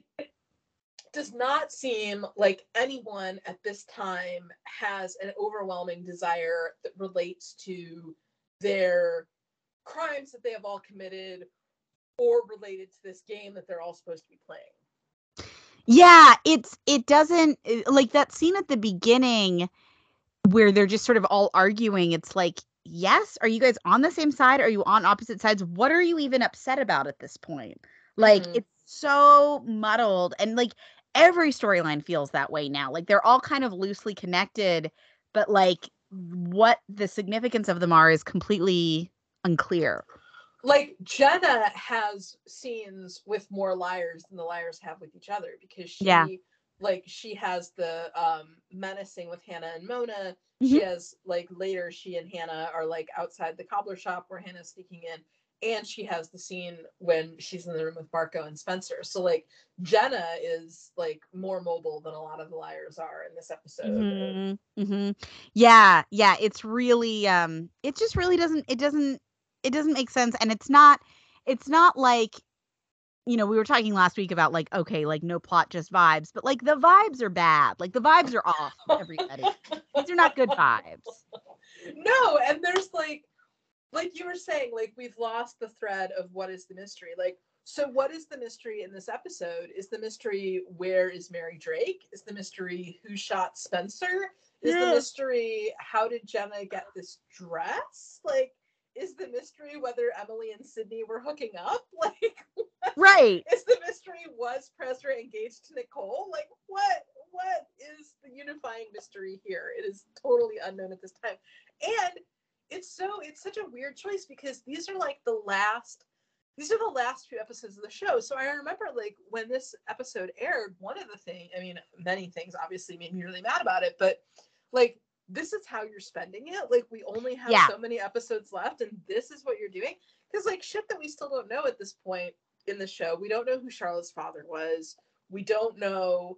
does not seem like anyone at this time has an overwhelming desire that relates to their crimes that they have all committed or related to this game that they're all supposed to be playing. Yeah, it doesn't, like that scene at the beginning where they're just sort of all arguing. It's like, yes, are you guys on the same side? Are you on opposite sides? What are you even upset about at this point? Like, it's so muddled, and like every storyline feels that way now. Like they're all kind of loosely connected, but like what the significance of them are is completely unclear. Like, Jenna has scenes with more liars than the liars have with each other, because she has the menacing with Hannah and Mona. She has, like, later she and Hannah are like outside the cobbler shop where Hannah's sneaking in, and she has the scene when she's in the room with Marco and Spencer. So like Jenna is like more mobile than a lot of the liars are in this episode. Yeah, it's really it just really doesn't make sense. And it's not like, we were talking last week about like, okay, like no plot, just vibes, but like the vibes are bad. Like the vibes are off, everybody. These are not good vibes. No, and there's like you were saying, like, we've lost the thread of what is the mystery. Like, so what is the mystery in this episode? Is the mystery, where is Mary Drake? Is the mystery, who shot Spencer? Is the mystery, how did Jenna get this dress? Like, is the mystery whether Emily and Sydney were hooking up? Like, right. Is the mystery, was Presra engaged to Nicole? Like, what is the unifying mystery here? It is totally unknown at this time. And it's such a weird choice, because these are the last few episodes of the show. So I remember, like, when this episode aired, one of the things, I mean, many things obviously made me really mad about it, but like, this is how you're spending it. Like, we only have so many episodes left, and this is what you're doing. Because like, shit that we still don't know at this point in the show. We don't know who Charlotte's father was. We don't know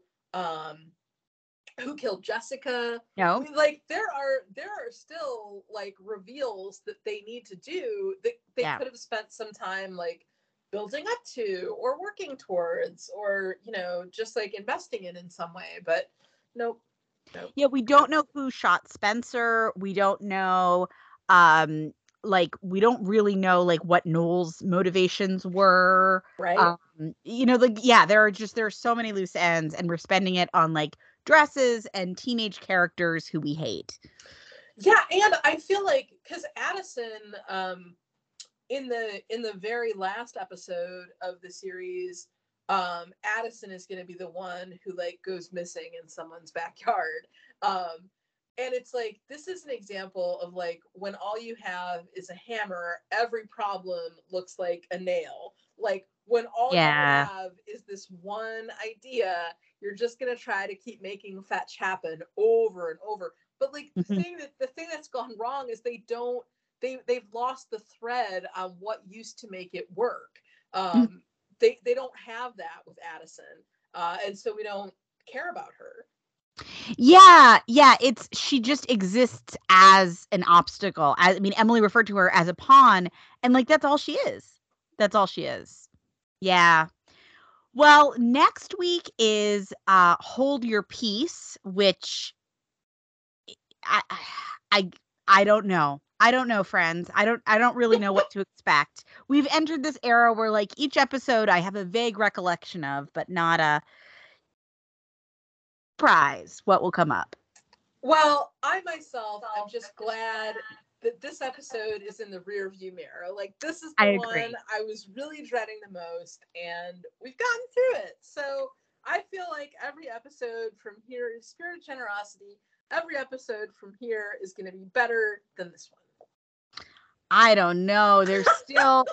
who killed Jessica. No. I mean, like, there are still like reveals that they need to do that they could have spent some time like building up to, or working towards, or just like investing in some way. But nope. Yeah, we don't know who shot Spencer. We don't know like, we don't really know like what Noel's motivations were. Right. Like, yeah, there are so many loose ends, and we're spending it on like dresses and teenage characters who we hate. Yeah, and I feel like, because Addison, in the very last episode of the series, Addison is going to be the one who like goes missing in someone's backyard. And it's like, this is an example of like, when all you have is a hammer, every problem looks like a nail. Like, when all you have is this one idea, you're just going to try to keep making fetch happen over and over. But like, the thing that's gone wrong is they've lost the thread on what used to make it work. They don't have that with Addison. And so we don't care about her. Yeah, she just exists as an obstacle. I mean, Emily referred to her as a pawn, and like, that's all she is. Yeah. Well, next week is Hold Your Peace, which I don't know. I don't know, friends. I don't really know what to expect. We've entered this era where like each episode I have a vague recollection of, but not a surprise what will come up. Well, I myself am just glad that this episode is in the rear view mirror. Like, this is the one I was really dreading the most, and we've gotten through it. So I feel like every episode from here is Spirit of Generosity. Every episode from here is going to be better than this one. I don't know. There's still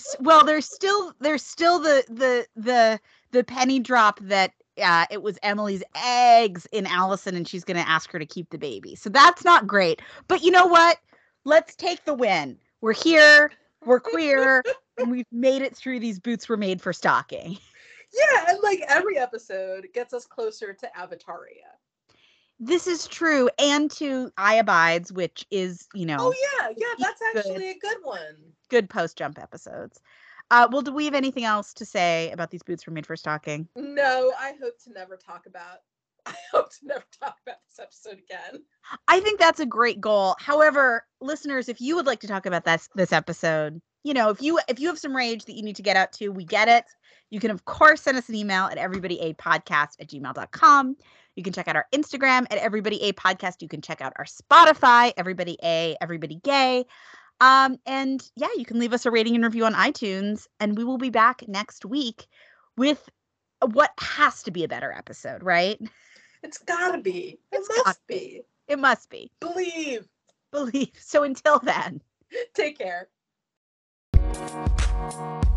the penny drop that it was Emily's eggs in Allison, and she's going to ask her to keep the baby. So that's not great. But you know what? Let's take the win. We're here. We're queer, and we've made it through these boots were made for stalking. Yeah, and like every episode gets us closer to Avataria. This is true, and to I Abides, which is, Oh yeah, that's actually good, a good one. Good post-jump episodes. Well, do we have anything else to say about these boots were made for stalking? No, I hope to never talk about this episode again. I think that's a great goal. However, listeners, if you would like to talk about this episode, if you have some rage that you need to get out to, we get it. You can, of course, send us an email at everybodyapodcast@gmail.com. You can check out our Instagram at everybodyapodcast. You can check out our Spotify, Everybody A, Everybody Gay. And yeah, you can leave us a rating and review on iTunes, and we will be back next week with what has to be a better episode, right? It's gotta be. It must be. Believe. So until then, take care.